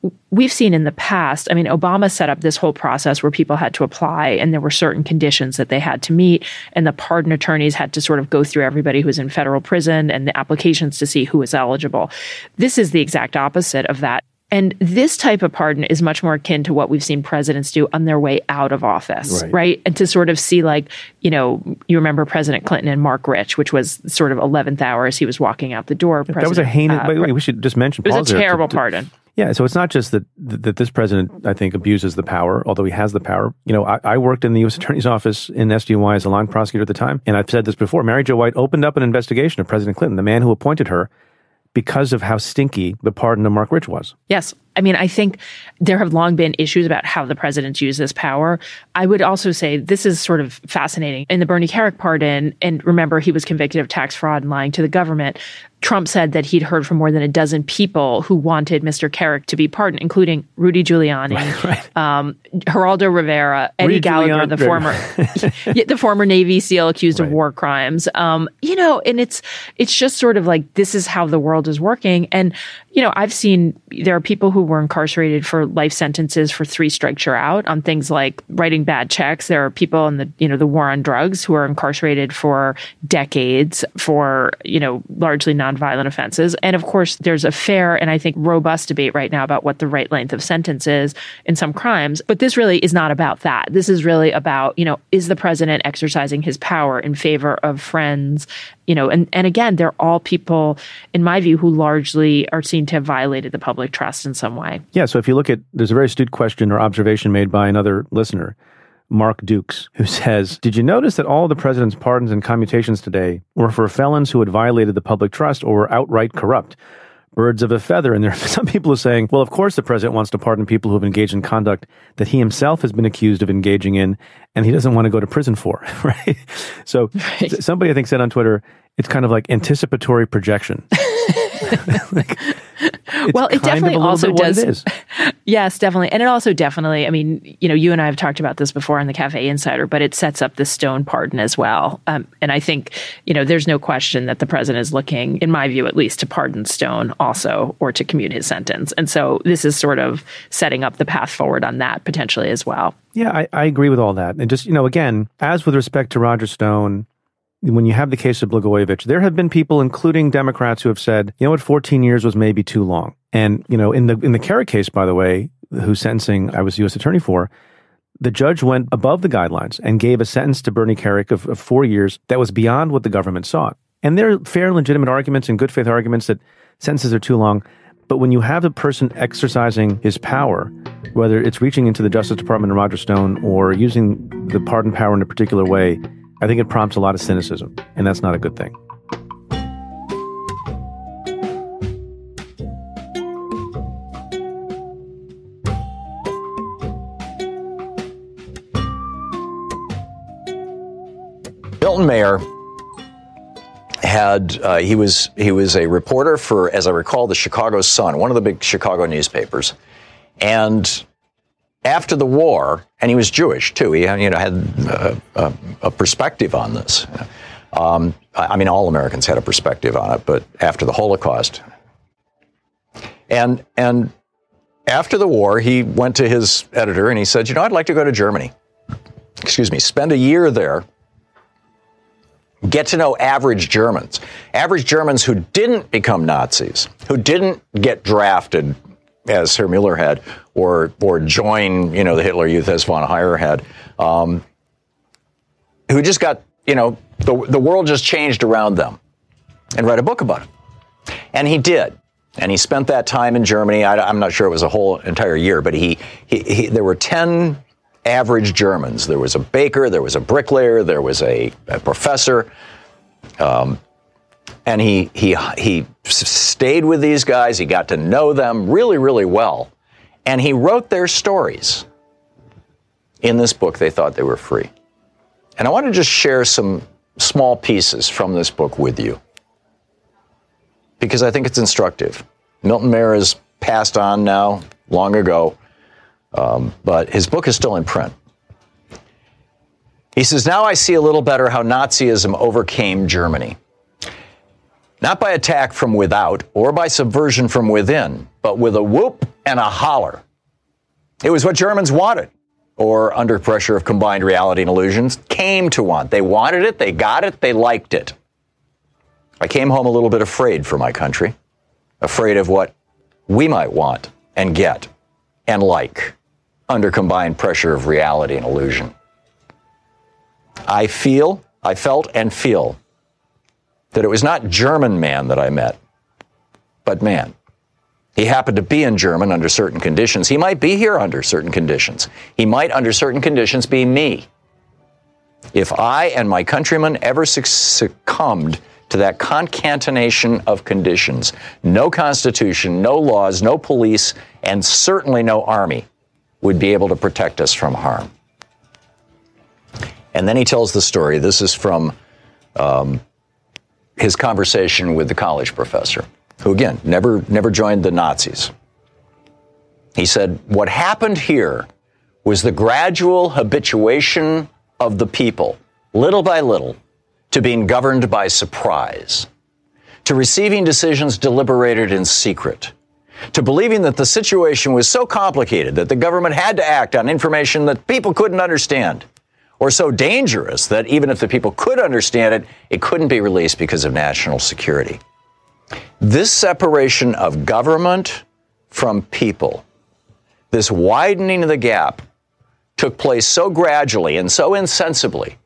we've seen in the past, I mean, Obama set up this whole process where people had to apply and there were certain conditions that they had to meet. And the pardon attorneys had to sort of go through everybody who was in federal prison and the applications to see who was eligible. This is the exact opposite of that. And this type of pardon is much more akin to what we've seen presidents do on their way out of office, right? right? And to sort of see, like, you know, you remember President Clinton and Mark Rich, which was sort of eleventh hour as he was walking out the door. That was a heinous, uh, wait, we should just mention. It was a terrible to, to, pardon. Yeah, so it's not just that that this president, I think, abuses the power, although he has the power. You know, I, I worked in the U S Attorney's Office in S D N Y as a line prosecutor at the time, and I've said this before. Mary Jo White opened up an investigation of President Clinton, the man who appointed her, because of how stinky the pardon of Mark Rich was. Yes. I mean, I think there have long been issues about how the presidents use this power. I would also say this is sort of fascinating. In the Bernie Kerik pardon, and remember, he was convicted of tax fraud and lying to the government, Trump said that he'd heard from more than a dozen people who wanted Mister Kerik to be pardoned, including Rudy Giuliani, right, right. Um, Geraldo Rivera, Eddie Rudy Gallagher, Giuliani, the former the former Navy SEAL accused right. of war crimes. Um, you know, and it's it's just sort of like, this is how the world is working. And, you know, I've seen there are people who were incarcerated for life sentences for three strikes you're out on things like writing bad checks. There are people in the, you know, the war on drugs who are incarcerated for decades for, you know, largely nonviolent offenses. And of course, there's a fair and I think robust debate right now about what the right length of sentence is in some crimes. But this really is not about that. This is really about, you know, is the president exercising his power in favor of friends? You know, and, and again, they're all people, in my view, who largely are seen to have violated the public trust in some way. Yeah, so if you look at, there's a very astute question or observation made by another listener, Mark Dukes, who says, did you notice that all the president's pardons and commutations today were for felons who had violated the public trust or were outright corrupt? Birds of a feather. And there are some people who are saying, well, of course the president wants to pardon people who have engaged in conduct that he himself has been accused of engaging in and he doesn't want to go to prison for, right? So right. somebody I think said on Twitter, it's kind of like anticipatory projection. like, well, it definitely also does. Yes, definitely. And it also definitely, I mean, you know, you and I have talked about this before on the Cafe Insider, but it sets up the Stone pardon as well. Um, and I think, you know, there's no question that the president is looking, in my view at least, to pardon Stone also, or to commute his sentence. And so this is sort of setting up the path forward on that potentially as well. Yeah, I, I agree with all that. And just, you know, again, as with respect to Roger Stone, when you have the case of Blagojevich, there have been people, including Democrats, who have said, you know what, fourteen years was maybe too long. And, you know, in the in the Kerik case, by the way, whose sentencing I was U S attorney for, the judge went above the guidelines and gave a sentence to Bernie Kerik of, of four years that was beyond what the government sought. And there are fair, legitimate arguments and good faith arguments that sentences are too long. But when you have a person exercising his power, whether it's reaching into the Justice Department and Roger Stone or using the pardon power in a particular way, I think it prompts a lot of cynicism, and that's not a good thing. Milton Mayer had uh, he was he was a reporter for, as I recall, the Chicago Sun, one of the big Chicago newspapers, and after the war, and he was Jewish too. He you know had a, a, a perspective on this. Um, I mean, all Americans had a perspective on it, but after the Holocaust, and and after the war, he went to his editor and he said, you know, I'd like to go to Germany. Excuse me, spend a year there. Get to know average Germans, average Germans who didn't become Nazis, who didn't get drafted as Herr Mueller had, or or join, you know, the Hitler Youth as von Heyer had, um, who just got, you know, the the world just changed around them, and write a book about it. And he did. And he spent that time in Germany. I, I'm not sure it was a whole entire year, but he, he, he there were ten average Germans. There was a baker, there was a bricklayer, there was a, a professor. Um, and he he he stayed with these guys. He got to know them really, really well. And he wrote their stories in this book. They thought they were free. And I want to just share some small pieces from this book with you, because I think it's instructive. Milton Mayer is passed on now, long ago, um, but his book is still in print. He says, now I see a little better how Nazism overcame Germany. Not by attack from without or by subversion from within, but with a whoop and a holler. It was what Germans wanted, or under pressure of combined reality and illusions, came to want. They wanted it, they got it, they liked it. I came home a little bit afraid for my country, afraid of what we might want and get and like under combined pressure of reality and illusion. I feel, I felt and feel that it was not German man that I met, but man. He happened to be in German under certain conditions. He might be here under certain conditions. He might, under certain conditions, be me. If I and my countrymen ever succumbed to that concatenation of conditions, no constitution, no laws, no police, and certainly no army would be able to protect us from harm. And then he tells the story. This is from um, his conversation with the college professor, who, again, never never joined the Nazis. He said, what happened here was the gradual habituation of the people, little by little, to being governed by surprise, to receiving decisions deliberated in secret, to believing that the situation was so complicated that the government had to act on information that people couldn't understand, or so dangerous that even if the people could understand it, it couldn't be released because of national security. This separation of government from people, this widening of the gap, took place so gradually and so insensibly,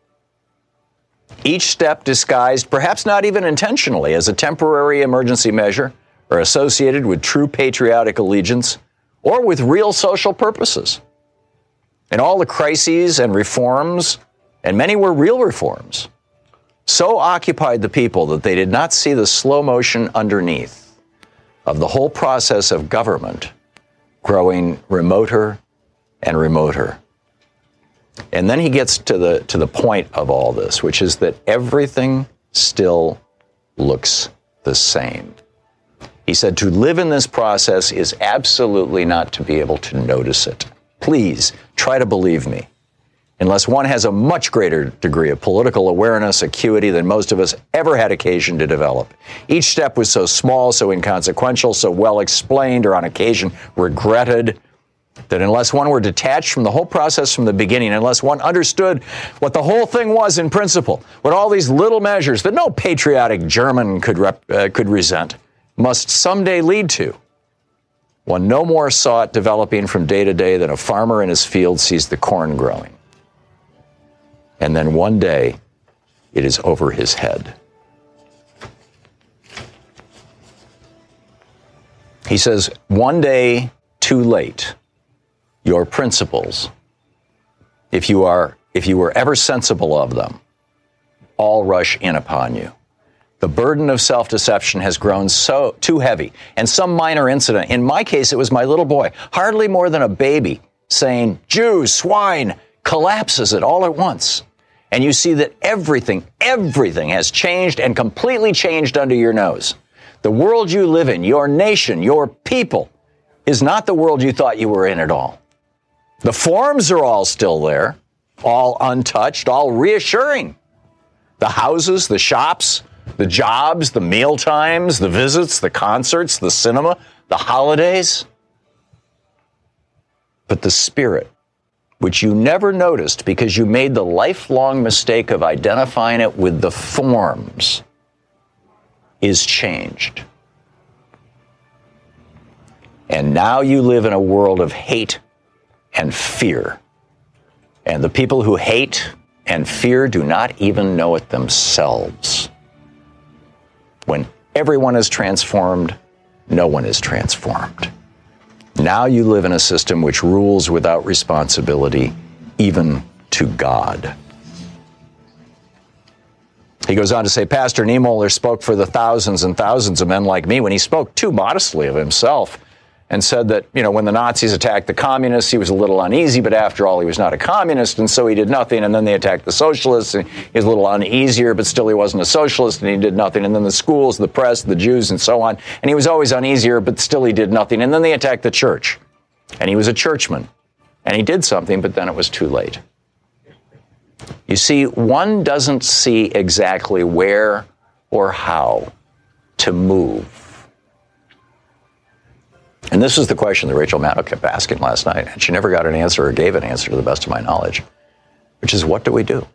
each step disguised, perhaps not even intentionally, as a temporary emergency measure or associated with true patriotic allegiance or with real social purposes. And all the crises and reforms, and many were real reforms, so occupied the people that they did not see the slow motion underneath of the whole process of government growing remoter and remoter. And then he gets to the to the point of all this, which is that everything still looks the same. He said to live in this process is absolutely not to be able to notice it. Please try to believe me. Unless one has a much greater degree of political awareness, acuity than most of us ever had occasion to develop. Each step was so small, so inconsequential, so well explained, or on occasion regretted, that unless one were detached from the whole process from the beginning, unless one understood what the whole thing was in principle, what all these little measures that no patriotic German could rep, uh, could resent must someday lead to, one no more saw it developing from day to day than a farmer in his field sees the corn growing. And then one day, it is over his head. He says, one day too late, your principles, if you are, if you were ever sensible of them, all rush in upon you. The burden of self-deception has grown so too heavy, and some minor incident, in my case, it was my little boy, hardly more than a baby, saying, Jews, swine, collapses it all at once. And you see that everything, everything has changed and completely changed under your nose. The world you live in, your nation, your people, is not the world you thought you were in at all. The forms are all still there, all untouched, all reassuring. The houses, the shops, the jobs, the meal times, the visits, the concerts, the cinema, the holidays. But the spirit, which you never noticed because you made the lifelong mistake of identifying it with the forms, is changed. And now you live in a world of hate and fear. And the people who hate and fear do not even know it themselves. When everyone is transformed, no one is transformed. Now you live in a system which rules without responsibility, even to God. He goes on to say, Pastor Niemöller spoke for the thousands and thousands of men like me when he spoke too modestly of himself and said that, you know, when the Nazis attacked the communists, he was a little uneasy, but after all, he was not a communist, and so he did nothing. And then they attacked the socialists, and he was a little uneasier, but still he wasn't a socialist, and he did nothing. And then the schools, the press, the Jews, and so on. And he was always uneasier, but still he did nothing. And then they attacked the church, and he was a churchman. And he did something, but then it was too late. You see, one doesn't see exactly where or how to move? And this is the question that Rachel Maddow kept asking last night, and she never got an answer or gave an answer to the best of my knowledge, which is, what do we do?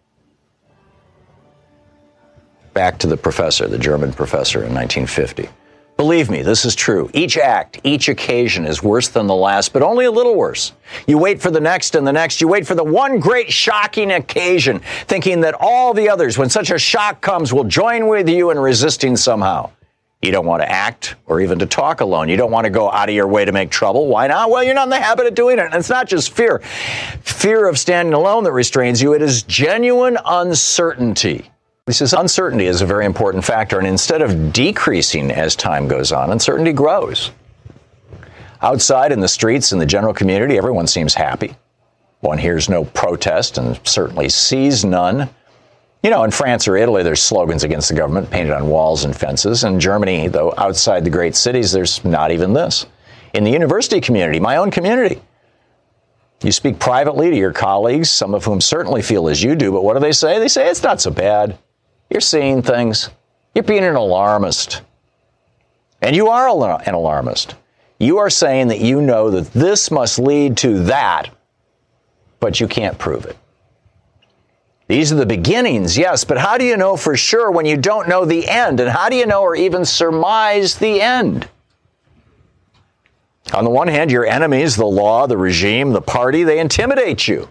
Back to the professor, the German professor in nineteen fifty. Believe me, this is true. Each act, each occasion is worse than the last, but only a little worse. You wait for the next and the next. You wait for the one great shocking occasion, thinking that all the others, when such a shock comes, will join with you in resisting somehow. You don't want to act or even to talk alone. You don't want to go out of your way to make trouble. Why not? Well, you're not in the habit of doing it. And it's not just fear. Fear of standing alone that restrains you. It is genuine uncertainty. He says uncertainty is a very important factor, and instead of decreasing as time goes on, uncertainty grows. Outside in the streets, in the general community, everyone seems happy. One hears no protest and certainly sees none. You know, in France or Italy, there's slogans against the government painted on walls and fences. In Germany, though, outside the great cities, there's not even this. In the university community, my own community, you speak privately to your colleagues, some of whom certainly feel as you do, but what do they say? They say, it's not so bad. You're seeing things. You're being an alarmist. And you are an alarmist. You are saying that you know that this must lead to that, but you can't prove it. These are the beginnings, yes, but how do you know for sure when you don't know the end? And how do you know or even surmise the end? On the one hand, your enemies, the law, the regime, the party, they intimidate you.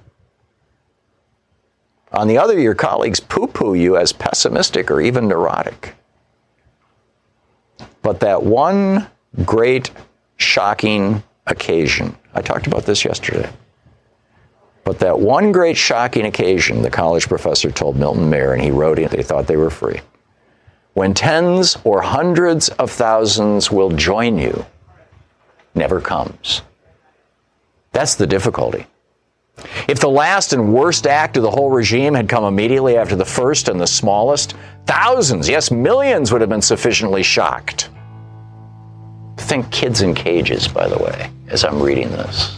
On the other, your colleagues poo-poo you as pessimistic or even neurotic. But that one great, shocking occasion, I talked about this yesterday, but that one great, shocking occasion, the college professor told Milton Mayer, and he wrote it, they thought they were free, when tens or hundreds of thousands will join you, never comes. That's the difficulty. If the last and worst act of the whole regime had come immediately after the first and the smallest, thousands, yes, millions would have been sufficiently shocked. Think kids in cages, by the way, as I'm reading this.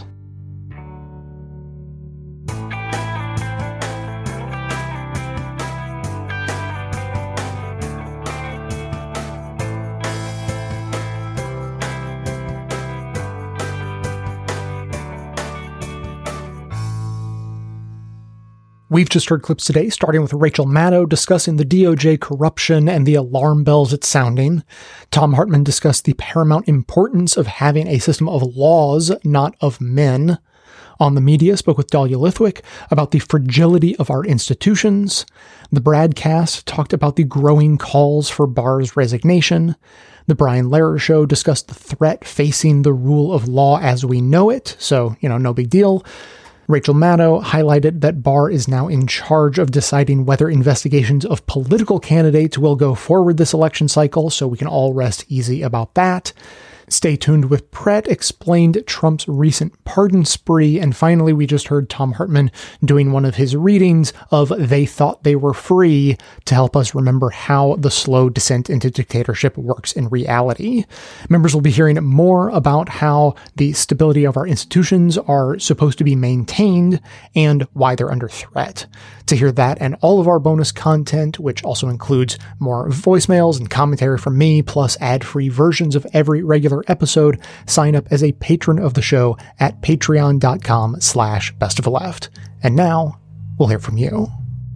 We've just heard clips today, starting with Rachel Maddow discussing the D O J corruption and the alarm bells it's sounding. Thom Hartmann discussed the paramount importance of having a system of laws, not of men. On the Media spoke with Dahlia Lithwick about the fragility of our institutions. The Bradcast talked about the growing calls for Barr's resignation. The Brian Lehrer Show discussed the threat facing the rule of law as we know it, so, you know, no big deal. Rachel Maddow highlighted that Barr is now in charge of deciding whether investigations of political candidates will go forward this election cycle, so we can all rest easy about that. Stay tuned with Brett explained Trump's recent pardon spree, and finally we just heard Thom Hartmann doing one of his readings of They Thought They Were Free to help us remember how the slow descent into dictatorship works in reality. Members will be hearing more about how the stability of our institutions are supposed to be maintained and why they're under threat. To hear that and all of our bonus content, which also includes more voicemails and commentary from me, plus ad-free versions of every regular episode, sign up as a patron of the show at patreon.com slash best of the left. And now, we'll hear from you.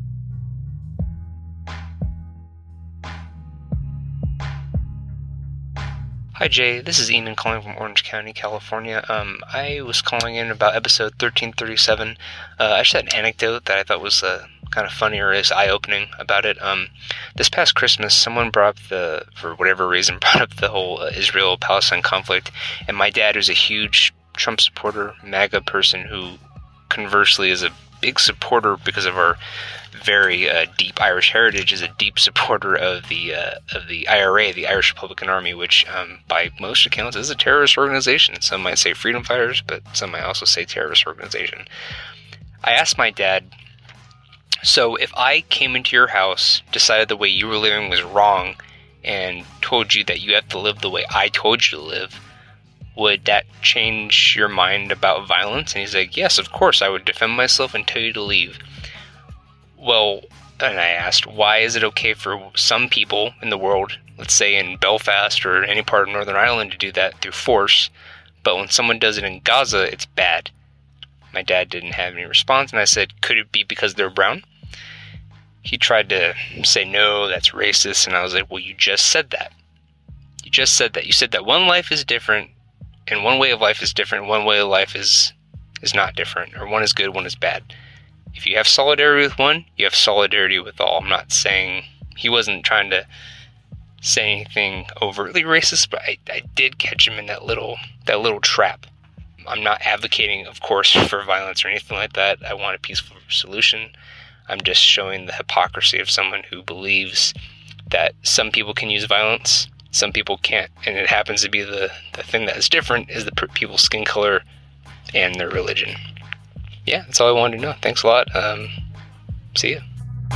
Hi Jay, this is Enan calling from Orange County, California. Um, I was calling in about episode thirteen thirty-seven. Uh, I just had an anecdote that I thought was uh, kind of funny or is eye-opening about it. Um, this past Christmas, someone brought up the, for whatever reason, brought up the whole uh, Israel-Palestine conflict, and my dad, who's a huge Trump supporter, MAGA person, who conversely is a big supporter because of our very uh, deep Irish heritage, is a deep supporter of the uh, of the I R A, the Irish Republican Army, which um, by most accounts is a terrorist organization. Some might say freedom fighters, but some might also say terrorist organization. I asked my dad, so if I came into your house, decided the way you were living was wrong, and told you that you have to live the way I told you to live, would that change your mind about violence? And he's like, yes, of course, I would defend myself and tell you to leave. Well, and I asked, why is it okay for some people in the world, let's say in Belfast or any part of Northern Ireland, to do that through force. But when someone does it in Gaza, it's bad. My dad didn't have any response, and I said, could it be because they're brown? He tried to say, no, that's racist. And I was like, well, you just said that. You just said that. You said that one life is different, and one way of life is different, one way of life is is not different, or one is good, one is bad. If you have solidarity with one, you have solidarity with all. I'm not saying he wasn't trying to say anything overtly racist, but I, I did catch him in that little that little trap. I'm not advocating, of course, for violence or anything like that. I want a peaceful solution. I'm just showing the hypocrisy of someone who believes that some people can use violence, some people can't, and it happens to be the, the thing that is different is the people's skin color and their religion. Yeah, that's all I wanted to know. Thanks a lot. Um, see ya.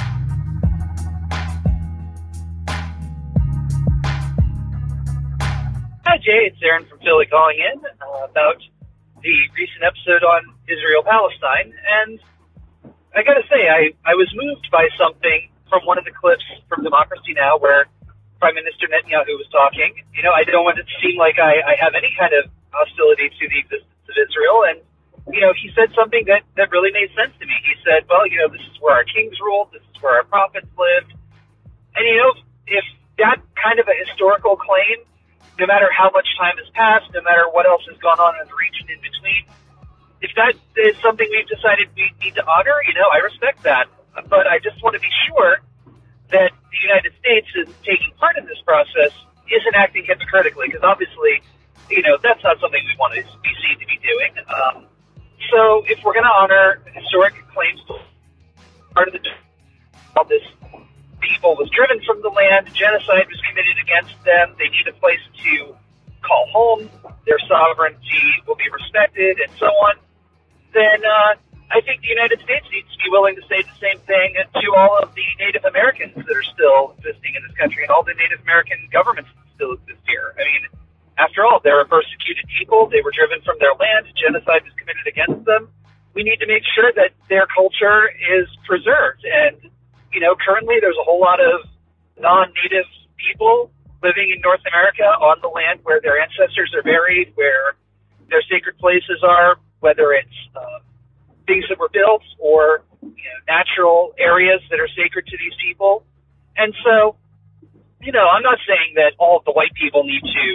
Hi, Jay. It's Aaron from Philly calling in uh, about the recent episode on Israel-Palestine. And I got to say, I, I was moved by something from one of the clips from Democracy Now! Where Prime Minister Netanyahu was talking. You know, I don't want it to seem like I, I have any kind of hostility to the existence of Israel. And, you know, he said something that, that really made sense to me. He said, well, you know, this is where our kings ruled. This is where our prophets lived. And, you know, if that kind of a historical claim, no matter how much time has passed, no matter what else has gone on in the region in between, if that is something we've decided we need to honor, you know, I respect that. But I just want to be sure that the United States is taking part in this process isn't acting hypocritically, because obviously, you know, that's not something we want to be seen to be doing. Um, so if we're going to honor historic claims, part of the all this people was driven from the land, genocide was committed against them, they need a place to call home, their sovereignty will be respected, and so on, then uh, I think the United States needs to be willing to say the same thing to all of the Native Americans that are still existing in this country and all the Native American governments that still exist here. I mean, after all, they're a persecuted people, they were driven from their land, genocide was committed against them. We need to make sure that their culture is preserved. And you know, currently there's a whole lot of non-native people living in North America on the land where their ancestors are buried, where their sacred places are, whether it's uh, things that were built or you know, natural areas that are sacred to these people. And so, you know, I'm not saying that all of the white people need to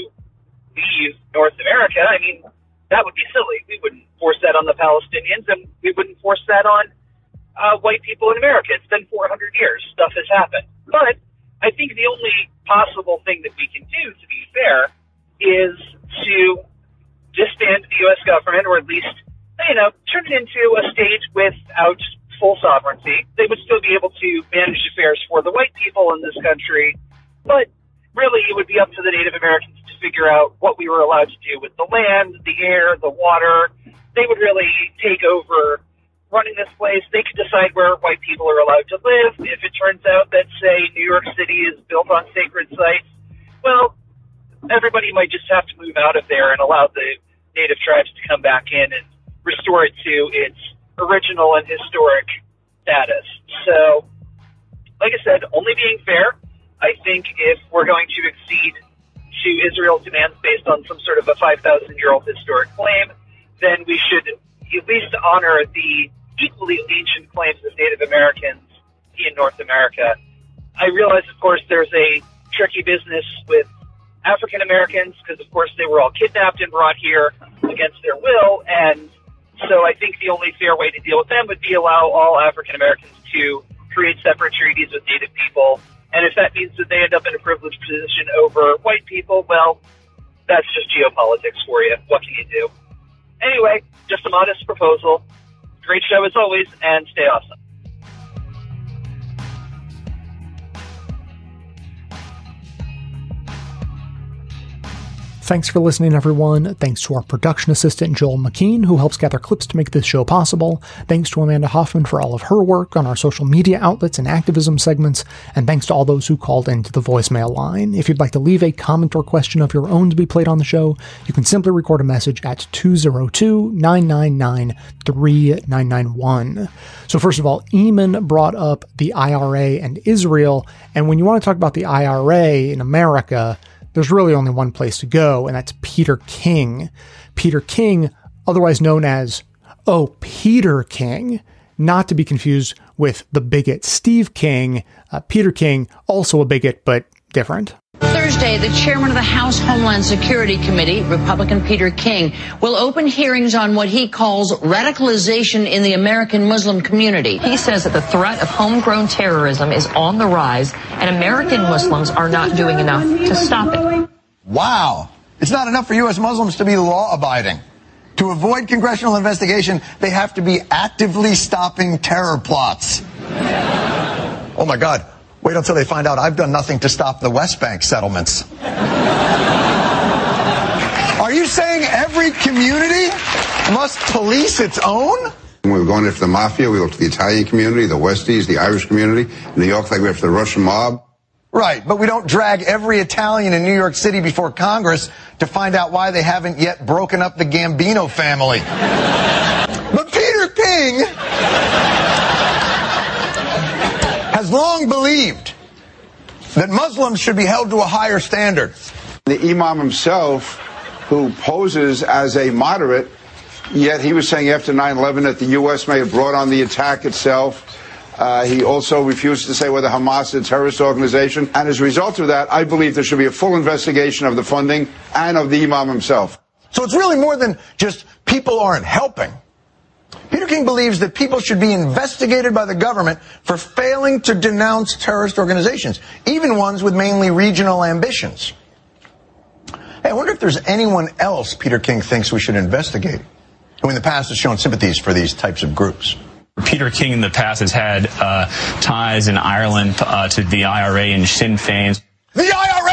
leave North America. I mean, that would be silly. We wouldn't force that on the Palestinians, and we wouldn't force that on Uh, white people in America. It's been four hundred years. Stuff has happened. But I think the only possible thing that we can do, to be fair, is to disband the U S government, or at least, you know, turn it into a state without full sovereignty. They would still be able to manage affairs for the white people in this country, but really it would be up to the Native Americans to figure out what we were allowed to do with the land, the air, the water. They would really take over running this place. They could decide where white people are allowed to live. If it turns out that, say, New York City is built on sacred sites, well, everybody might just have to move out of there and allow the native tribes to come back in and restore it to its original and historic status. So, like I said, only being fair, I think if we're going to accede to Israel's demands based on some sort of a five thousand year old historic claim, then we should at least honor the equally ancient claims of Native Americans in North America. I realize, of course, there's a tricky business with African Americans because, of course, they were all kidnapped and brought here against their will. And so I think the only fair way to deal with them would be allow all African Americans to create separate treaties with Native people. And if that means that they end up in a privileged position over white people, well, that's just geopolitics for you. What can you do? Anyway, just a modest proposal. Great show as always, and stay awesome. Thanks for listening, everyone. Thanks to our production assistant, Joel McKean, who helps gather clips to make this show possible. Thanks to Amanda Hoffman for all of her work on our social media outlets and activism segments. And thanks to all those who called into the voicemail line. If you'd like to leave a comment or question of your own to be played on the show, you can simply record a message at two oh two, nine nine nine, three nine nine one. So first of all, Eamon brought up the I R A and Israel. And when you want to talk about the I R A in America, there's really only one place to go, and that's Peter King. Peter King, otherwise known as, oh, Peter King, not to be confused with the bigot Steve King. Uh, Peter King, also a bigot, but different. Thursday, the chairman of the House Homeland Security Committee, Republican Peter King, will open hearings on what he calls radicalization in the American Muslim community. He says that the threat of homegrown terrorism is on the rise, and American Muslims are not doing enough to stop it. Wow. It's not enough for U S Muslims to be law-abiding. To avoid congressional investigation, they have to be actively stopping terror plots. Oh, my God. Wait until they find out I've done nothing to stop the West Bank settlements. Are you saying every community must police its own? When we were going after the mafia, we looked at the Italian community, the Westies, the Irish community. In New York, like we after the Russian mob. Right, but we don't drag every Italian in New York City before Congress to find out why they haven't yet broken up the Gambino family. But Peter King has long believed that Muslims should be held to a higher standard. The imam himself, who poses as a moderate, yet he was saying after nine eleven that the U S may have brought on the attack itself. Uh, he also refused to say whether Hamas is a terrorist organization. And as a result of that, I believe there should be a full investigation of the funding and of the imam himself. So it's really more than just people aren't helping. Peter King believes that people should be investigated by the government for failing to denounce terrorist organizations, even ones with mainly regional ambitions. Hey, I wonder if there's anyone else Peter King thinks we should investigate, who in the past has shown sympathies for these types of groups. Peter King in the past has had uh, ties in Ireland uh, to the I R A and Sinn Féin. The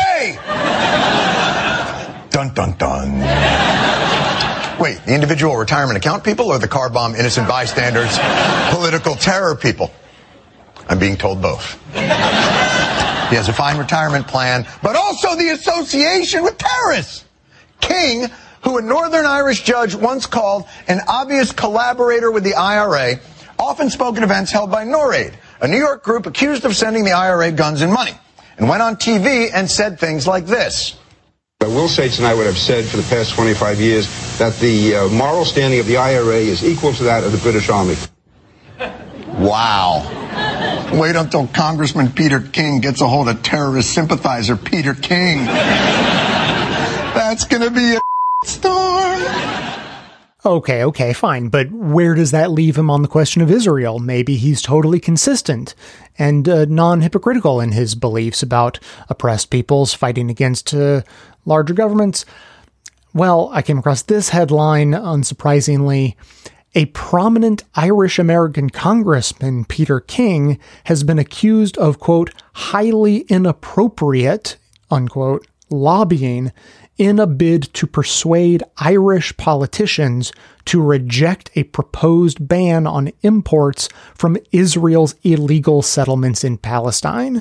I R A! Dun, dun, dun. Wait, the individual retirement account people or the car bomb innocent bystanders, political terror people? I'm being told both. He has a fine retirement plan, but also the association with terrorists. King, who a Northern Irish judge once called an obvious collaborator with the I R A, often spoke at events held by NORAID, a New York group accused of sending the I R A guns and money, and went on T V and said things like this. I will say tonight what I've said for the past twenty-five years, that the uh, moral standing of the I R A is equal to that of the British Army. Wow. Wait until Congressman Peter King gets a hold of terrorist sympathizer Peter King. That's going to be a storm. Okay, okay, fine. But where does that leave him on the question of Israel? Maybe he's totally consistent and uh, non-hypocritical in his beliefs about oppressed peoples fighting against uh, larger governments. Well, I came across this headline, unsurprisingly. A prominent Irish-American congressman, Peter King, has been accused of, quote, highly inappropriate, unquote, lobbying in a bid to persuade Irish politicians to reject a proposed ban on imports from Israel's illegal settlements in Palestine.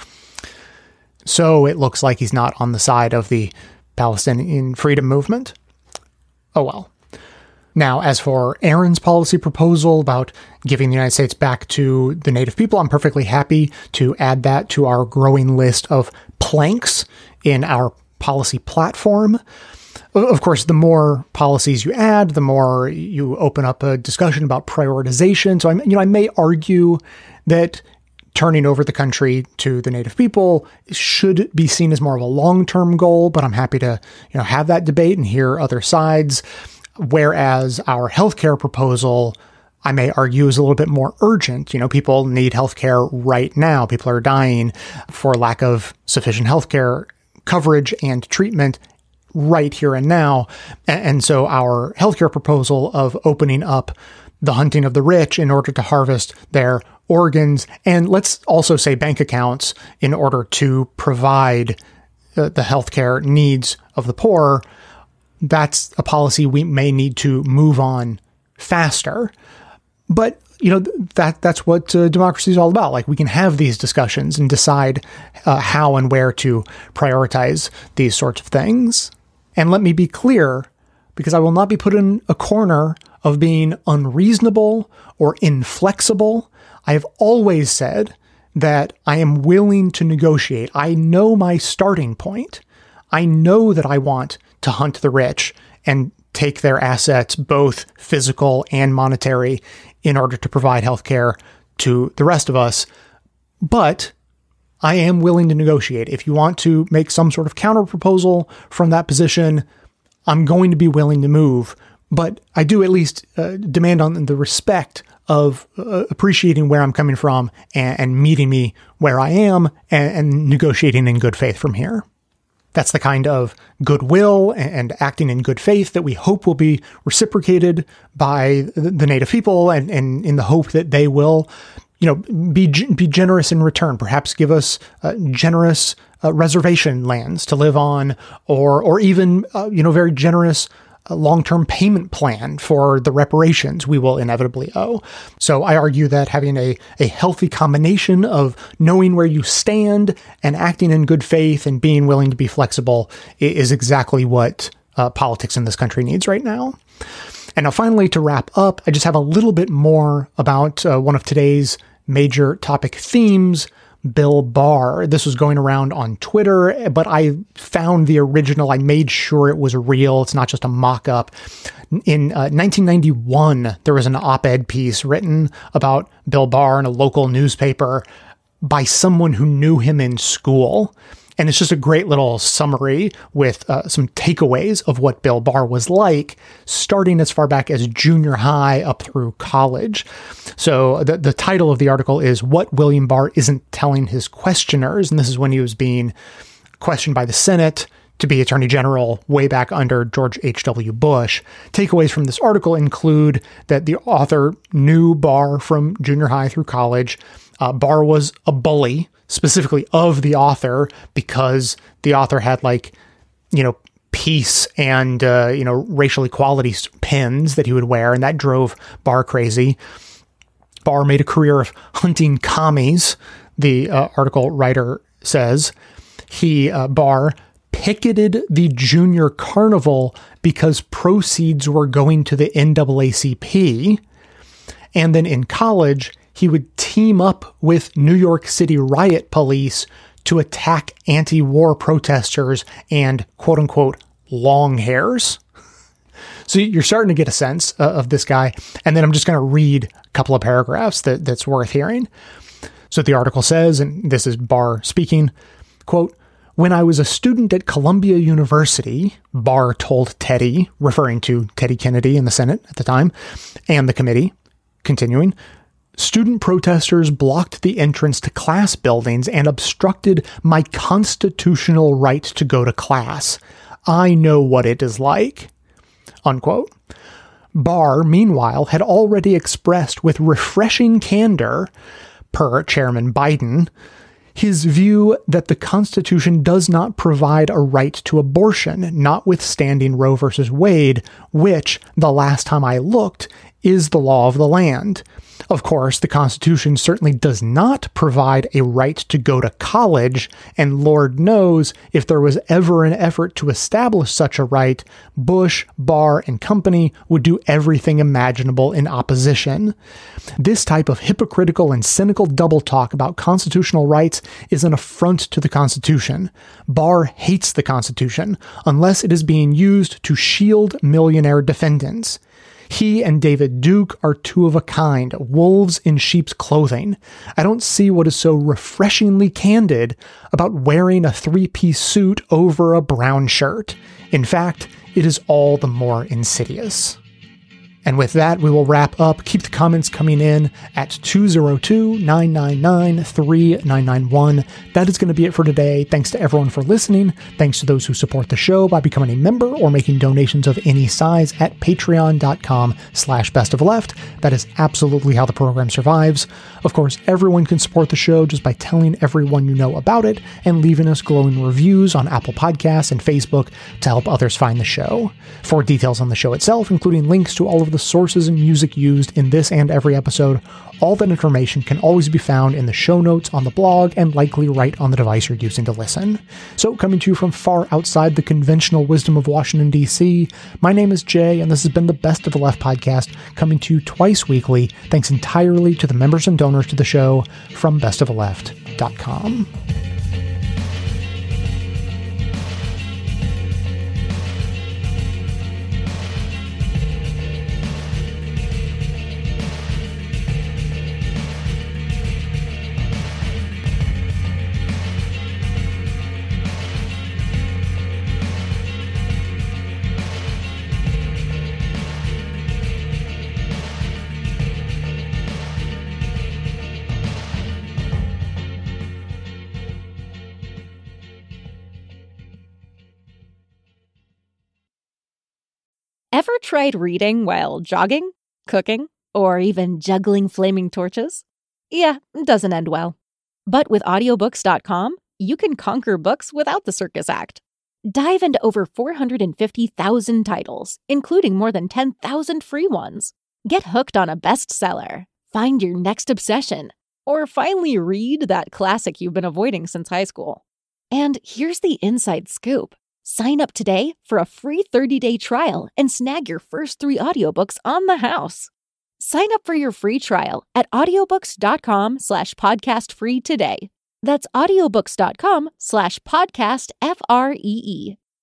So it looks like he's not on the side of the Palestinian freedom movement. Oh well. Now, as for Aaron's policy proposal about giving the United States back to the native people, I'm perfectly happy to add that to our growing list of planks in our policy platform. Of course, the more policies you add, the more you open up a discussion about prioritization. So, I'm, you know, I may argue that turning over the country to the native people should be seen as more of a long-term goal, but I'm happy to, you know, have that debate and hear other sides. Whereas our healthcare proposal, I may argue, is a little bit more urgent. You know, people need healthcare right now. People are dying for lack of sufficient healthcare coverage and treatment right here and now. And so our healthcare proposal of opening up the hunting of the rich in order to harvest their organs, and let's also say bank accounts, in order to provide uh, the healthcare needs of the poor, that's a policy we may need to move on faster. But, you know, that that's what uh, democracy is all about. Like, we can have these discussions and decide uh, how and where to prioritize these sorts of things. And let me be clear, because I will not be put in a corner of being unreasonable or inflexible. I have always said that I am willing to negotiate. I know my starting point. I know that I want to hunt the rich and take their assets, both physical and monetary, in order to provide healthcare to the rest of us. But I am willing to negotiate. If you want to make some sort of counterproposal from that position, I'm going to be willing to move. But I do at least uh, demand on the respect of uh, appreciating where I'm coming from and, and meeting me where I am and, and negotiating in good faith from here. That's the kind of goodwill and, and acting in good faith that we hope will be reciprocated by the Native people, and, and in the hope that they will, you know, be be generous in return. Perhaps give us uh, generous uh, reservation lands to live on, or or even uh, you know very generous uh, long-term payment plan for the reparations we will inevitably owe. So I argue that having a a healthy combination of knowing where you stand and acting in good faith and being willing to be flexible is exactly what uh, politics in this country needs right now. And now finally, to wrap up, I just have a little bit more about uh, one of today's major topic themes, Bill Barr. This was going around on Twitter, but I found the original. I made sure it was real. It's not just a mock-up. In uh, nineteen ninety-one, there was an op-ed piece written about Bill Barr in a local newspaper by someone who knew him in school. And it's just a great little summary with uh, some takeaways of what Bill Barr was like, starting as far back as junior high up through college. So the, the title of the article is What William Barr Isn't Telling His Questioners. And this is when he was being questioned by the Senate to be Attorney General way back under George H W. Bush. Takeaways from this article include that the author knew Barr from junior high through college. Uh, Barr was a bully, specifically of the author, because the author had, like, you know, peace and, uh, you know, racial equality pins that he would wear, and that drove Barr crazy. Barr made a career of hunting commies, the uh, article writer says. He, uh, Barr, picketed the junior carnival because proceeds were going to the N double A C P. And then in college, he would team up with New York City riot police to attack anti-war protesters and quote-unquote long hairs. So you're starting to get a sense uh, of this guy. And then I'm just going to read a couple of paragraphs that, that's worth hearing. So the article says, and this is Barr speaking, quote, "When I was a student at Columbia University," Barr told Teddy, referring to Teddy Kennedy in the Senate at the time, and the committee, continuing, "student protesters blocked the entrance to class buildings and obstructed my constitutional right to go to class. I know what it is like." Unquote. Barr, meanwhile, had already expressed with refreshing candor, per Chairman Biden, his view that the Constitution does not provide a right to abortion, notwithstanding Roe versus Wade, which, the last time I looked, is the law of the land. Of course, the Constitution certainly does not provide a right to go to college, and Lord knows if there was ever an effort to establish such a right, Bush, Barr, and company would do everything imaginable in opposition. This type of hypocritical and cynical double talk about constitutional rights is an affront to the Constitution. Barr hates the Constitution, unless it is being used to shield millionaire defendants. He and David Duke are two of a kind, wolves in sheep's clothing. I don't see what is so refreshingly candid about wearing a three-piece suit over a brown shirt. In fact, it is all the more insidious. And with that, we will wrap up. Keep the comments coming in at two oh two, nine nine nine, three nine nine one. That is going to be it for today. Thanks to everyone for listening. Thanks to those who support the show by becoming a member or making donations of any size at patreon.com slash best of left. That is absolutely how the program survives. Of course, everyone can support the show just by telling everyone you know about it and leaving us glowing reviews on Apple Podcasts and Facebook to help others find the show. For details on the show itself, including links to all of the sources and music used in this and every episode, all that information can always be found in the show notes on the blog and likely right on the device you're using to listen. So, coming to you from far outside the conventional wisdom of Washington, D C, my name is Jay, and this has been the Best of the Left podcast, coming to you twice weekly, thanks entirely to the members and donors to the show from best of the left dot com. Ever tried reading while jogging, cooking, or even juggling flaming torches? Yeah, it doesn't end well. But with audiobooks dot com, you can conquer books without the circus act. Dive into over four hundred fifty thousand titles, including more than ten thousand free ones. Get hooked on a bestseller, find your next obsession, or finally read that classic you've been avoiding since high school. And here's the inside scoop. Sign up today for a free thirty-day trial and snag your first three audiobooks on the house. Sign up for your free trial at audiobooks.com slash podcast free today. That's audiobooks.com slash podcast F R E E.